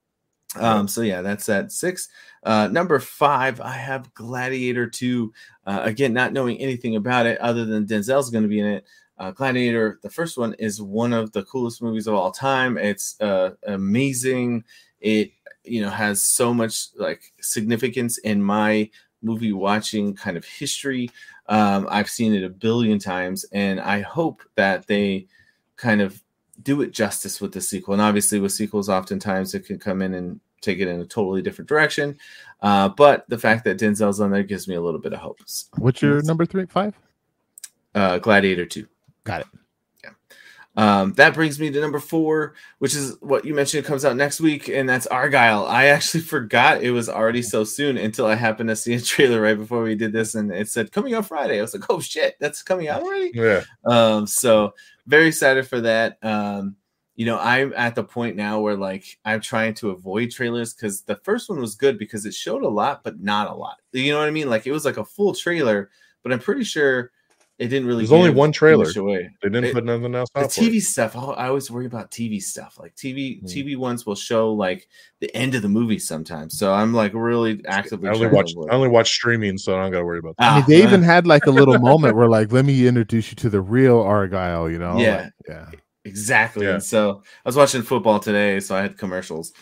Speaker 3: So yeah, that's at 6. Number 5, I have Gladiator 2. Again, not knowing anything about it other than Denzel's going to be in it. Gladiator, the first one, is one of the coolest movies of all time. It's amazing. It has so much like significance in my movie watching kind of history. I've seen it a billion times, and I hope that they kind of do it justice with the sequel. And obviously with sequels, oftentimes it can come in and take it in a totally different direction. But the fact that Denzel's on there gives me a little bit of hope.
Speaker 2: What's your number 5?
Speaker 3: Gladiator 2.
Speaker 2: Got it.
Speaker 3: Yeah. That brings me to number 4, which is what you mentioned. It comes out next week, and that's Argyle. I actually forgot it was already so soon until I happened to see a trailer right before we did this, and it said coming out Friday. I was like, oh shit, that's coming out already?
Speaker 1: Yeah.
Speaker 3: So very excited for that. I'm at the point now where like I'm trying to avoid trailers, because the first one was good because it showed a lot, but not a lot. You know what I mean? Like it was like a full trailer, but I'm pretty sure it didn't really.
Speaker 1: There's only one trailer. They didn't put nothing else out.
Speaker 3: The TV stuff. I always worry about TV stuff. Like TV ones will show like the end of the movie sometimes. So I'm like really actively.
Speaker 1: I only watch streaming, so I don't got to worry about that.
Speaker 2: I mean, they even had like a little moment where like, let me introduce you to the real Argyle.
Speaker 3: Yeah.
Speaker 2: Like, yeah.
Speaker 3: Exactly. Yeah. And so I was watching football today, so I had commercials.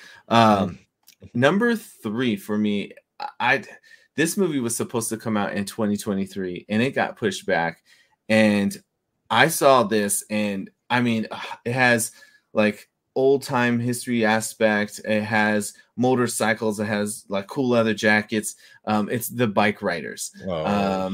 Speaker 3: Number 3 for me, this movie was supposed to come out in 2023, and it got pushed back. And I saw this, and I mean, it has like old time history aspect. It has motorcycles. It has like cool leather jackets. It's The Bike Riders. I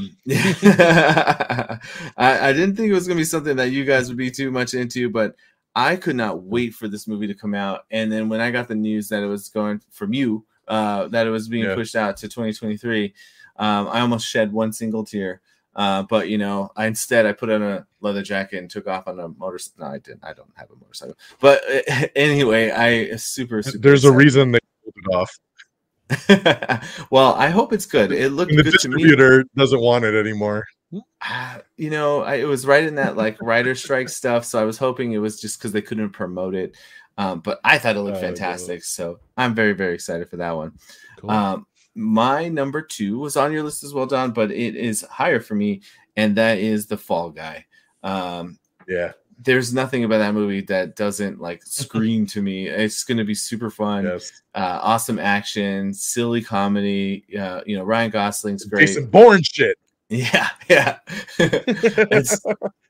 Speaker 3: didn't think it was going to be something that you guys would be too much into, but I could not wait for this movie to come out. And then when I got the news that it was going from you, that it was being pushed out to 2023, I almost shed one single tear. But instead I put on a leather jacket and took off on a motorcycle. No, I didn't. I don't have a motorcycle. But anyway, I super.
Speaker 1: There's excited. A reason they pulled it off.
Speaker 3: Well, I hope it's good. It looked
Speaker 1: and the
Speaker 3: good
Speaker 1: distributor doesn't want it anymore.
Speaker 3: It was right in that like writer strike stuff, so I was hoping it was just because they couldn't promote it. But I thought it looked fantastic, so I'm very, very excited for that one. Cool. My number 2 was on your list as well, Don, but it is higher for me, and that is The Fall Guy. There's nothing about that movie that doesn't like scream to me. It's going to be super fun.
Speaker 1: Yes.
Speaker 3: Awesome action, silly comedy. Ryan Gosling's great.
Speaker 1: Jason Bourne shit.
Speaker 3: Yeah.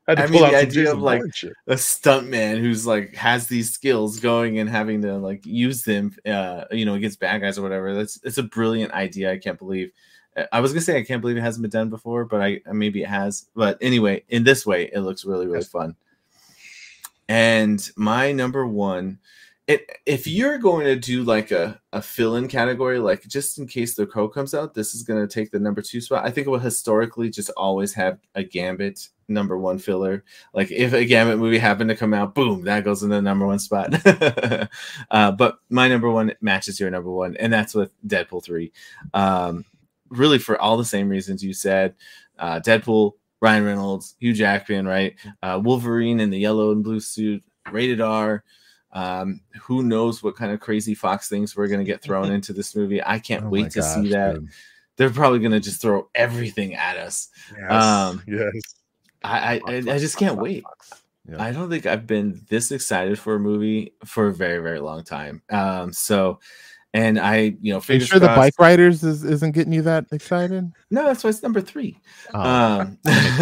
Speaker 1: had to
Speaker 3: I
Speaker 1: pull
Speaker 3: mean,
Speaker 1: out
Speaker 3: the
Speaker 1: some
Speaker 3: idea of
Speaker 1: Jason
Speaker 3: like
Speaker 1: Bourne shit.
Speaker 3: a stunt man who's like has these skills going and having to like use them, against bad guys or whatever. It's a brilliant idea. I can't believe. I was gonna say I can't believe it hasn't been done before, but maybe it has. But anyway, in this way, it looks really, really fun. And my number one, if you're going to do like a fill-in category, like just in case The Crow comes out, this is going to take the number 2 spot. I think it will historically just always have a Gambit number 1 filler. Like if a Gambit movie happened to come out, boom, that goes in the number 1 spot. But my number 1 matches your number 1, and that's with Deadpool 3. Really for all the same reasons you said. Deadpool, Ryan Reynolds, Hugh Jackman, right? Wolverine in the yellow and blue suit, rated R. Who knows what kind of crazy Fox things we're going to get thrown into this movie. I can't wait to see that. Dude. They're probably going to just throw everything at us.
Speaker 1: Yes.
Speaker 3: I just can't wait. Yeah. I don't think I've been this excited for a movie for a very, very long time. And I,
Speaker 2: fingers Are you sure crossed, the Bike Riders isn't getting you that excited?
Speaker 3: No, that's why it's number 3. But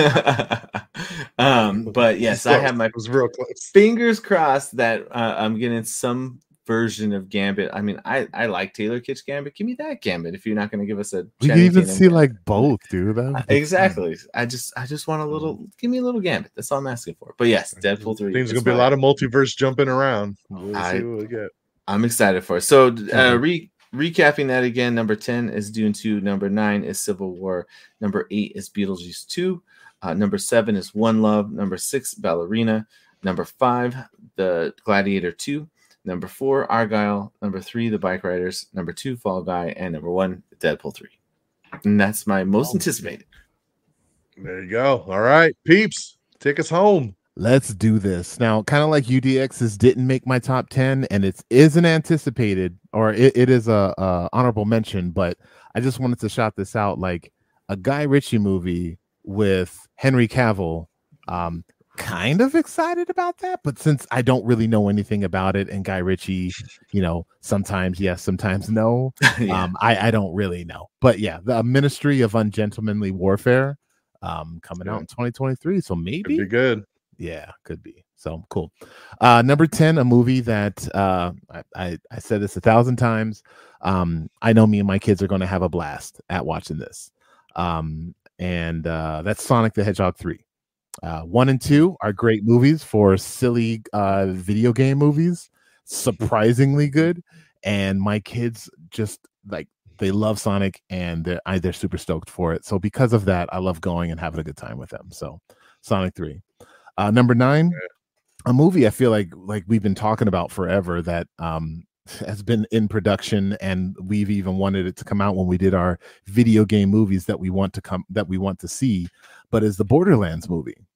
Speaker 3: yes, I have my
Speaker 1: real close.
Speaker 3: Fingers crossed that I'm getting some version of Gambit. I mean, I like Taylor Kitsch Gambit. Give me that Gambit if you're not going to give us a.
Speaker 2: We can even see Gambit. Like both, dude.
Speaker 3: Exactly. I just want a little. Give me a little Gambit. That's all I'm asking for. But yes, Deadpool 3.
Speaker 1: There's going to be a lot of multiverse jumping around. We'll see what we get.
Speaker 3: I'm excited for it. So recapping that again, number 10 is Dune 2. Number 9 is Civil War. Number 8 is Beetlejuice 2. Number 7 is One Love. Number 6, Ballerina. Number 5, The Gladiator 2. Number 4, Argyle. Number 3, The Bike Riders. Number 2, Fall Guy. And number 1, Deadpool 3. And that's my most anticipated.
Speaker 1: There you go. All right, peeps, take us home.
Speaker 2: Let's do this now. Kind of like UDX's didn't make my top 10, and it isn't anticipated, or it is a honorable mention. But I just wanted to shout this out, like a Guy Ritchie movie with Henry Cavill. Kind of excited about that, but since I don't really know anything about it, and Guy Ritchie, sometimes yes, sometimes no. Yeah. I don't really know, but yeah, the Ministry of Ungentlemanly Warfare, coming out in 2023. So maybe
Speaker 1: could be good.
Speaker 2: Yeah, could be. So cool. Number 10, a movie that I said this 1,000 times. I know me and my kids are going to have a blast at watching this. And that's Sonic the Hedgehog 3. 1 and 2 are great movies for silly video game movies. Surprisingly good. And my kids just like they love Sonic, and they're super stoked for it. So because of that, I love going and having a good time with them. So Sonic 3. Number 9, a movie I feel like we've been talking about forever that has been in production, and we've even wanted it to come out when we did our video game movies that we want to see, but is the Borderlands movie.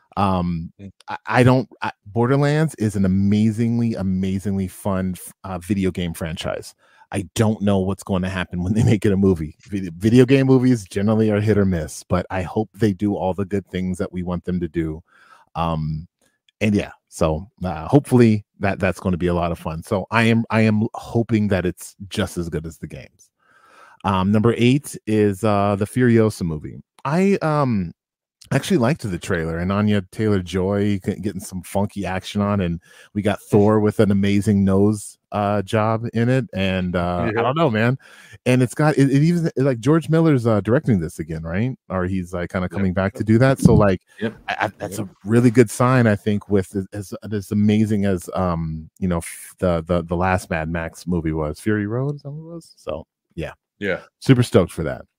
Speaker 2: Borderlands is an amazingly fun video game franchise. I don't know what's going to happen when they make it a movie. Video game movies generally are hit or miss, but I hope they do all the good things that we want them to do. And yeah, so hopefully that's going to be a lot of fun. So I am hoping that it's just as good as the games. Number 8 is the Furiosa movie. I actually liked the trailer, and Anya Taylor-Joy getting some funky action on, and we got Thor with an amazing nose job in it, and I don't know, man. And it's got it even like George Miller's directing this again, right? Or he's like kind of coming back to do that. So like, that's a really good sign, I think, with as amazing as the last Mad Max movie was, Fury Road, is that what it was? So yeah, super stoked for that.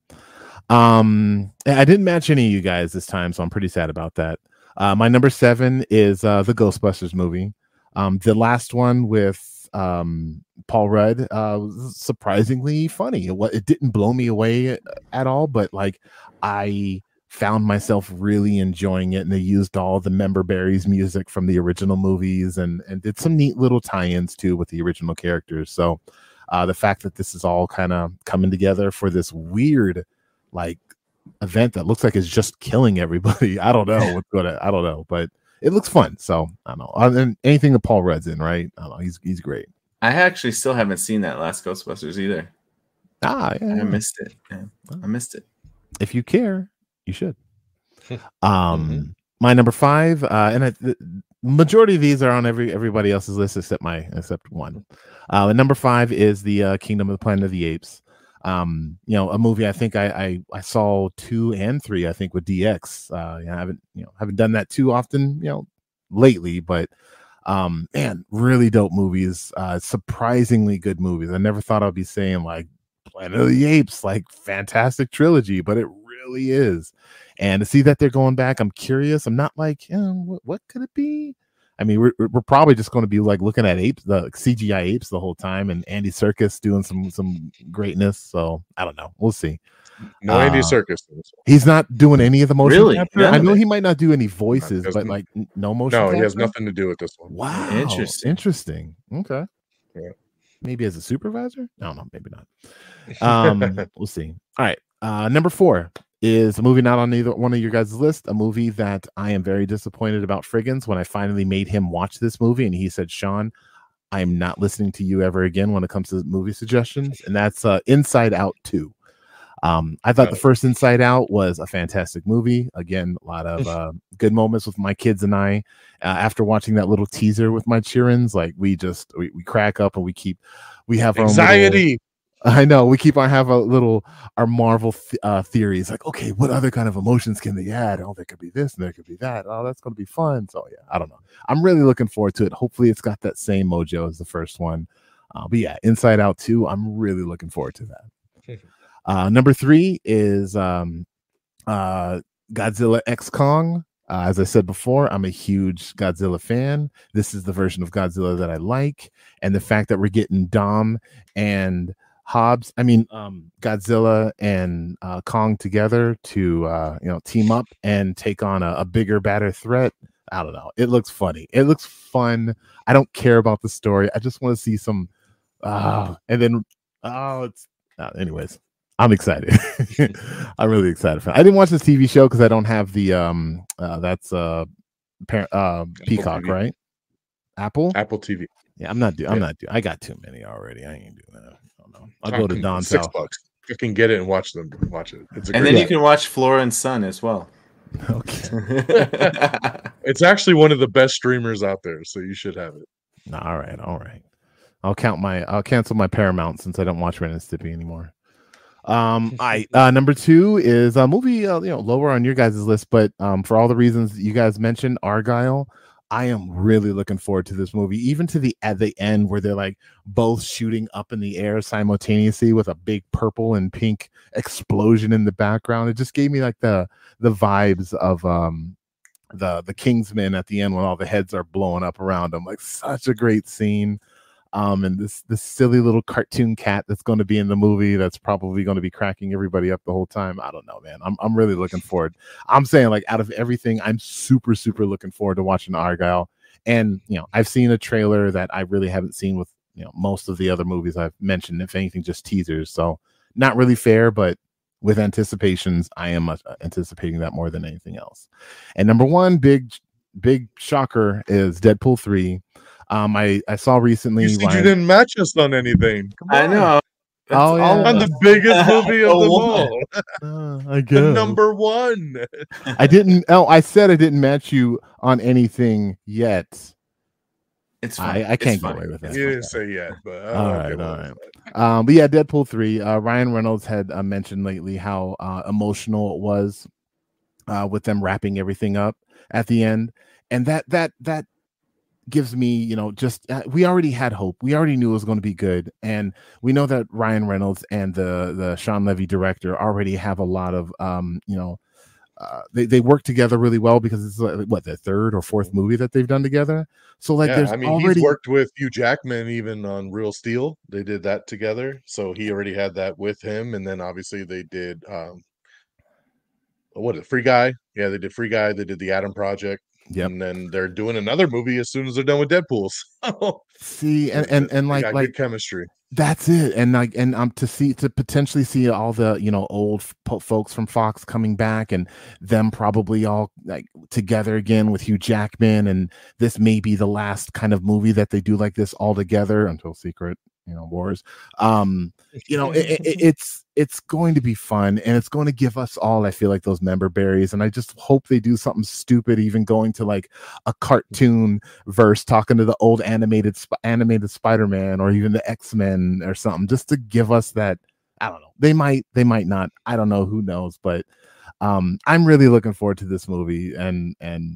Speaker 2: I didn't match any of you guys this time, so I'm pretty sad about that. My number 7 is the Ghostbusters movie. The last one with Paul Rudd was surprisingly funny. It didn't blow me away at all, but like I found myself really enjoying it, and they used all the Member Berries music from the original movies and did some neat little tie-ins too with the original characters. So the fact that this is all kind of coming together for this weird like event that looks like it's just killing everybody. I don't know, but it looks fun. So I don't know. Other than anything that Paul Rudd's in, right? I don't know. He's great.
Speaker 3: I actually still haven't seen that last Ghostbusters either.
Speaker 2: Yeah.
Speaker 3: I missed it. Yeah, I missed it.
Speaker 2: If you care, you should. my number 5, and the majority of these are on everybody else's list except one. And number 5 is the Kingdom of the Planet of the Apes. A movie I think I saw 2 and 3, I think, with DX. I haven't done that too often, lately, but man, really dope movies, surprisingly good movies. I never thought I'd be saying like Planet of the Apes, like fantastic trilogy, but it really is. And to see that they're going back, I'm curious. I'm not like, what could it be? I mean, we're probably just going to be like looking at apes, the CGI apes, the whole time, and Andy Serkis doing some greatness. So I don't know. We'll see.
Speaker 1: No Andy Serkis.
Speaker 2: He's not doing any of the motion
Speaker 3: Really?
Speaker 2: capture. I know he might not do any voices, but like no motion.
Speaker 1: No,
Speaker 2: capture?
Speaker 1: he has nothing to do with this one.
Speaker 2: Wow, interesting. Okay. Yeah. Maybe as a supervisor? I don't know. Maybe not. We'll see. All right. Number 4 is a movie not on either one of your guys' list. A movie that I am very disappointed about Friggins when I finally made him watch this movie, and he said, "Sean, I am not listening to you ever again when it comes to movie suggestions." And that's Inside Out 2. I thought the first Inside Out was a fantastic movie. Again, a lot of good moments with my kids and I. After watching that little teaser with my cheerins, like we crack up and we have
Speaker 1: anxiety.
Speaker 2: I know we keep on have our Marvel theories. Like, okay, what other kind of emotions can they add? Oh, there could be this and there could be that. Oh, that's going to be fun. So yeah, I don't know. I'm really looking forward to it. Hopefully, it's got that same mojo as the first one. But yeah, Inside Out 2. I'm really looking forward to that. Number 3 is Godzilla X Kong. As I said before, I'm a huge Godzilla fan. This is the version of Godzilla that I like, and the fact that we're getting Dom and Godzilla and Kong together to team up and take on a bigger, badder threat. I don't know. It looks funny. It looks fun. I don't care about the story. I just want to see some. Anyways. I'm excited. I'm really excited for it. I didn't watch this TV show because I don't have the Peacock, right? Apple
Speaker 1: TV.
Speaker 2: Yeah, I'm not doing. I got too many already. I ain't doing that. I don't know. I'll go to Don's house.
Speaker 1: $6. You can get it and watch them. Watch it.
Speaker 3: And then you can watch Flora and Son as well.
Speaker 2: Okay.
Speaker 1: It's actually one of the best streamers out there, so you should have it.
Speaker 2: All right. I'll cancel my Paramount since I don't watch Ren and Stimpy anymore. Number 2 is a movie lower on your guys' list, but for all the reasons you guys mentioned, Argyle. I am really looking forward to this movie, even to at the end where they're like both shooting up in the air simultaneously with a big purple and pink explosion in the background. It just gave me like the vibes of the Kingsman at the end when all the heads are blowing up around them. Like, such a great scene. And this silly little cartoon cat that's going to be in the movie that's probably going to be cracking everybody up the whole time. I don't know, man. I'm really looking forward. I'm saying, like, out of everything, I'm super, super looking forward to watching Argyle. And, I've seen a trailer that I really haven't seen with, most of the other movies I've mentioned, if anything, just teasers. So not really fair, but with anticipations, I am anticipating that more than anything else. And number 1, big shocker is Deadpool 3. I saw recently.
Speaker 1: You didn't match us on anything. Come on.
Speaker 3: I know.
Speaker 1: On the biggest movie of them all.
Speaker 2: I guess.
Speaker 1: The number 1.
Speaker 2: I didn't. Oh, I said I didn't match you on anything yet.
Speaker 3: It's fine.
Speaker 2: I can't get away with that.
Speaker 1: You didn't say yet, but
Speaker 2: all right. But yeah, Deadpool 3. Ryan Reynolds had mentioned lately how emotional it was with them wrapping everything up at the end, and that gives me, we already had hope. We already knew it was going to be good, and we know that Ryan Reynolds and the Sean Levy director already have a lot of they work together really well, because it's the 3rd or 4th movie that they've done together. So
Speaker 1: he's worked with Hugh Jackman even on Real Steel. They did that together, so he already had that with him. And then obviously they did Free Guy. Yeah, they did Free Guy. They did The Atom Project.
Speaker 2: Yep.
Speaker 1: And then they're doing another movie as soon as they're done with Deadpool.
Speaker 2: See, and like
Speaker 1: good chemistry.
Speaker 2: That's it. And to potentially see all the old folks from Fox coming back, and them probably all like together again with Hugh Jackman, and this may be the last kind of movie that they do like this all together, until Secret wars. It's going to be fun, and it's going to give us all, I feel like, those member berries. And I just hope they do something stupid, even going to like a cartoon verse, talking to the old animated Spider-Man or even the X-Men or something, just to give us that. I don't know. They might not. I don't know. Who knows? But I'm really looking forward to this movie, and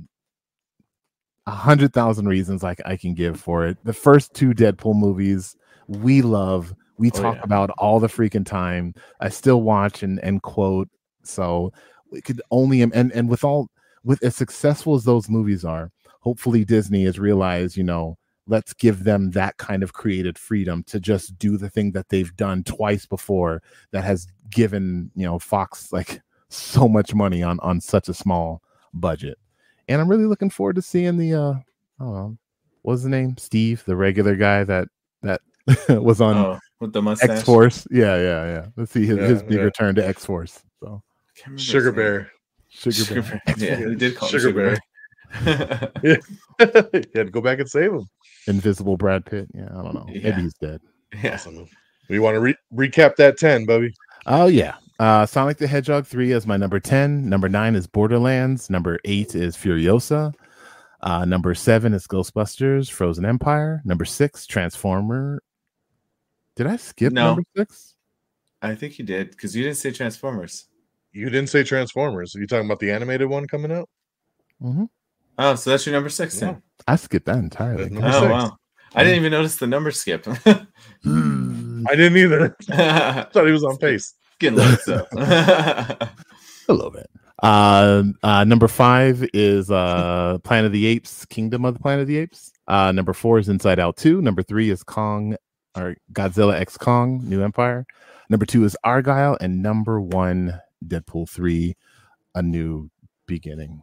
Speaker 2: 100,000 reasons I can give for it. The first two Deadpool movies we love. We talk about all the freaking time. I still watch and quote. So we could only and with as successful as those movies are, hopefully Disney has realized, let's give them that kind of creative freedom to just do the thing that they've done twice before that has given, Fox like so much money on such a small budget. And I'm really looking forward to seeing the I don't know, what's the name? Steve, the regular guy that was on
Speaker 3: with the mustache.
Speaker 2: X-Force. Yeah. Let's see his big return to X-Force. So
Speaker 1: Sugar Bear.
Speaker 3: Yeah, he did call
Speaker 1: Sugar
Speaker 3: Bear.
Speaker 1: You had to go back and save him.
Speaker 2: Invisible Brad Pitt. Yeah, I don't know.
Speaker 3: Yeah.
Speaker 2: Maybe he's dead.
Speaker 3: Yeah.
Speaker 1: Awesome. We want to recap that 10, Bubby.
Speaker 2: Oh yeah. Sonic the Hedgehog 3 as my number 10. Number 9 is Borderlands. Number 8 is Furiosa. Number 7 is Ghostbusters Frozen Empire. Number 6, Transformer. Did I skip number 6?
Speaker 3: I think you did, because you didn't say Transformers.
Speaker 1: You didn't say Transformers. Are you talking about the animated one coming out?
Speaker 2: Mm-hmm.
Speaker 3: Oh, so that's your number 6 then.
Speaker 2: I skipped that entirely.
Speaker 3: Oh, wow. I didn't even notice the number skip.
Speaker 1: I didn't either. I thought he was on pace.
Speaker 3: Getting looked up.
Speaker 2: A little bit. Number 5 is Planet of the Apes, Kingdom of the Planet of the Apes. Number 4 is Inside Out 2. Number 3 is Godzilla X Kong, New Empire. Number 2 is Argyle, and number 1, Deadpool 3, A New Beginning.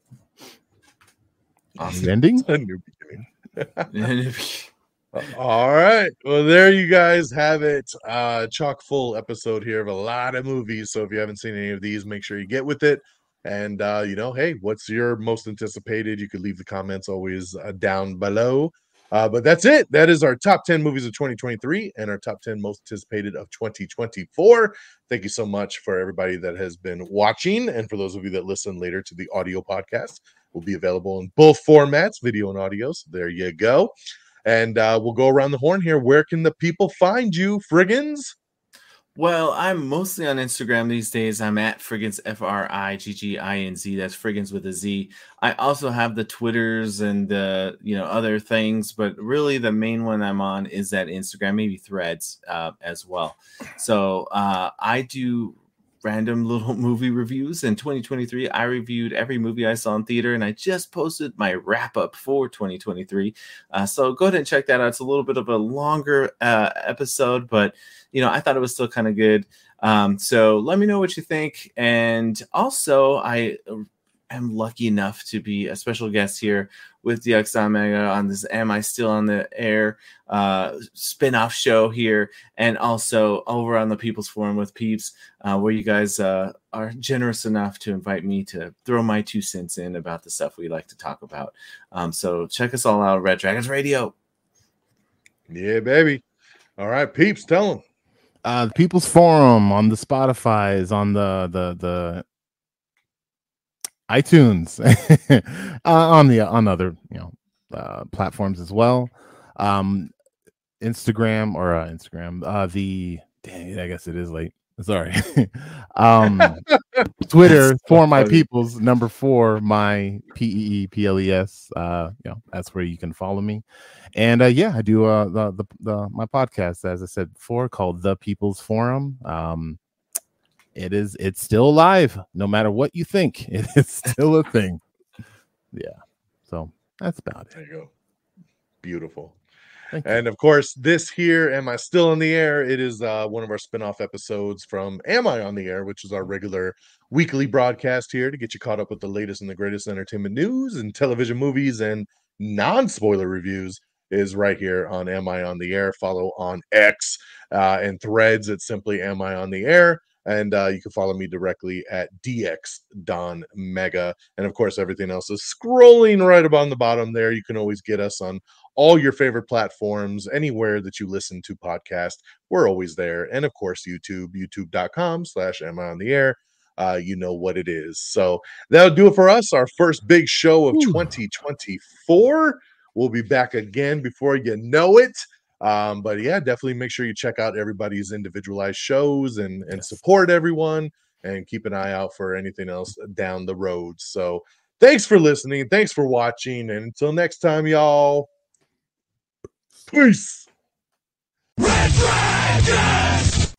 Speaker 3: Awesome.
Speaker 2: Ending?
Speaker 1: A new beginning. All right. Well, there you guys have it. Chock full episode here of a lot of movies. So if you haven't seen any of these, make sure you get with it. And, hey, what's your most anticipated? You could leave the comments always down below. But that's it. That is our top 10 movies of 2023 and our top 10 most anticipated of 2024. Thank you so much for everybody that has been watching. And for those of you that listen later to the audio podcast, will be available in both formats, video and audio. So there you go. And we'll go around the horn here. Where can the people find you, Friggins?
Speaker 3: Well, I'm mostly on Instagram these days. I'm at Friggins, Frigginz. That's Friggins with a Z. I also have the Twitters and the other things, but really the main one I'm on is that Instagram, maybe Threads as well. So I do random little movie reviews. In 2023, I reviewed every movie I saw in theater, and I just posted my wrap up for 2023. So go ahead and check that out. It's a little bit of a longer episode, but I thought it was still kind of good. So let me know what you think. And also, I am lucky enough to be a special guest here with DX Omega on this Am I Still on the Air spin-off show here, and also over on the People's Forum with Peeps, where you guys are generous enough to invite me to throw my 2 cents in about the stuff we like to talk about. So check us all out, Red Dragons Radio.
Speaker 1: Yeah, baby. All right, Peeps, tell them.
Speaker 2: The People's Forum on the Spotify's, on the iTunes, on other platforms as well. Instagram. I guess it is late. Sorry. Twitter for my peoples, number 4, my PEEPLES. That's where you can follow me. And I do my podcast, as I said before, called The People's Forum. It's still alive, no matter what you think. It is still a thing. Yeah. So that's about it.
Speaker 1: There you go. Beautiful. And of course, this here, Am I Still on the Air? It is one of our spin-off episodes from Am I on the Air, which is our regular weekly broadcast here to get you caught up with the latest and the greatest entertainment news and television, movies, and non-spoiler reviews is right here on Am I on the Air. Follow on X and Threads. It's simply Am I on the Air. And you can follow me directly at DX Don Mega. And of course, everything else is scrolling right up on the bottom there. You can always get us on all your favorite platforms, anywhere that you listen to podcasts. We're always there. And of course, YouTube, youtube.com/Am I on the Air. You know what it is. So that'll do it for us. Our first big show of 2024. We'll be back again before you know it. But yeah, definitely make sure you check out everybody's individualized shows and support everyone, and keep an eye out for anything else down the road. So thanks for listening. Thanks for watching. And until next time, y'all. Peace. Red Dragons!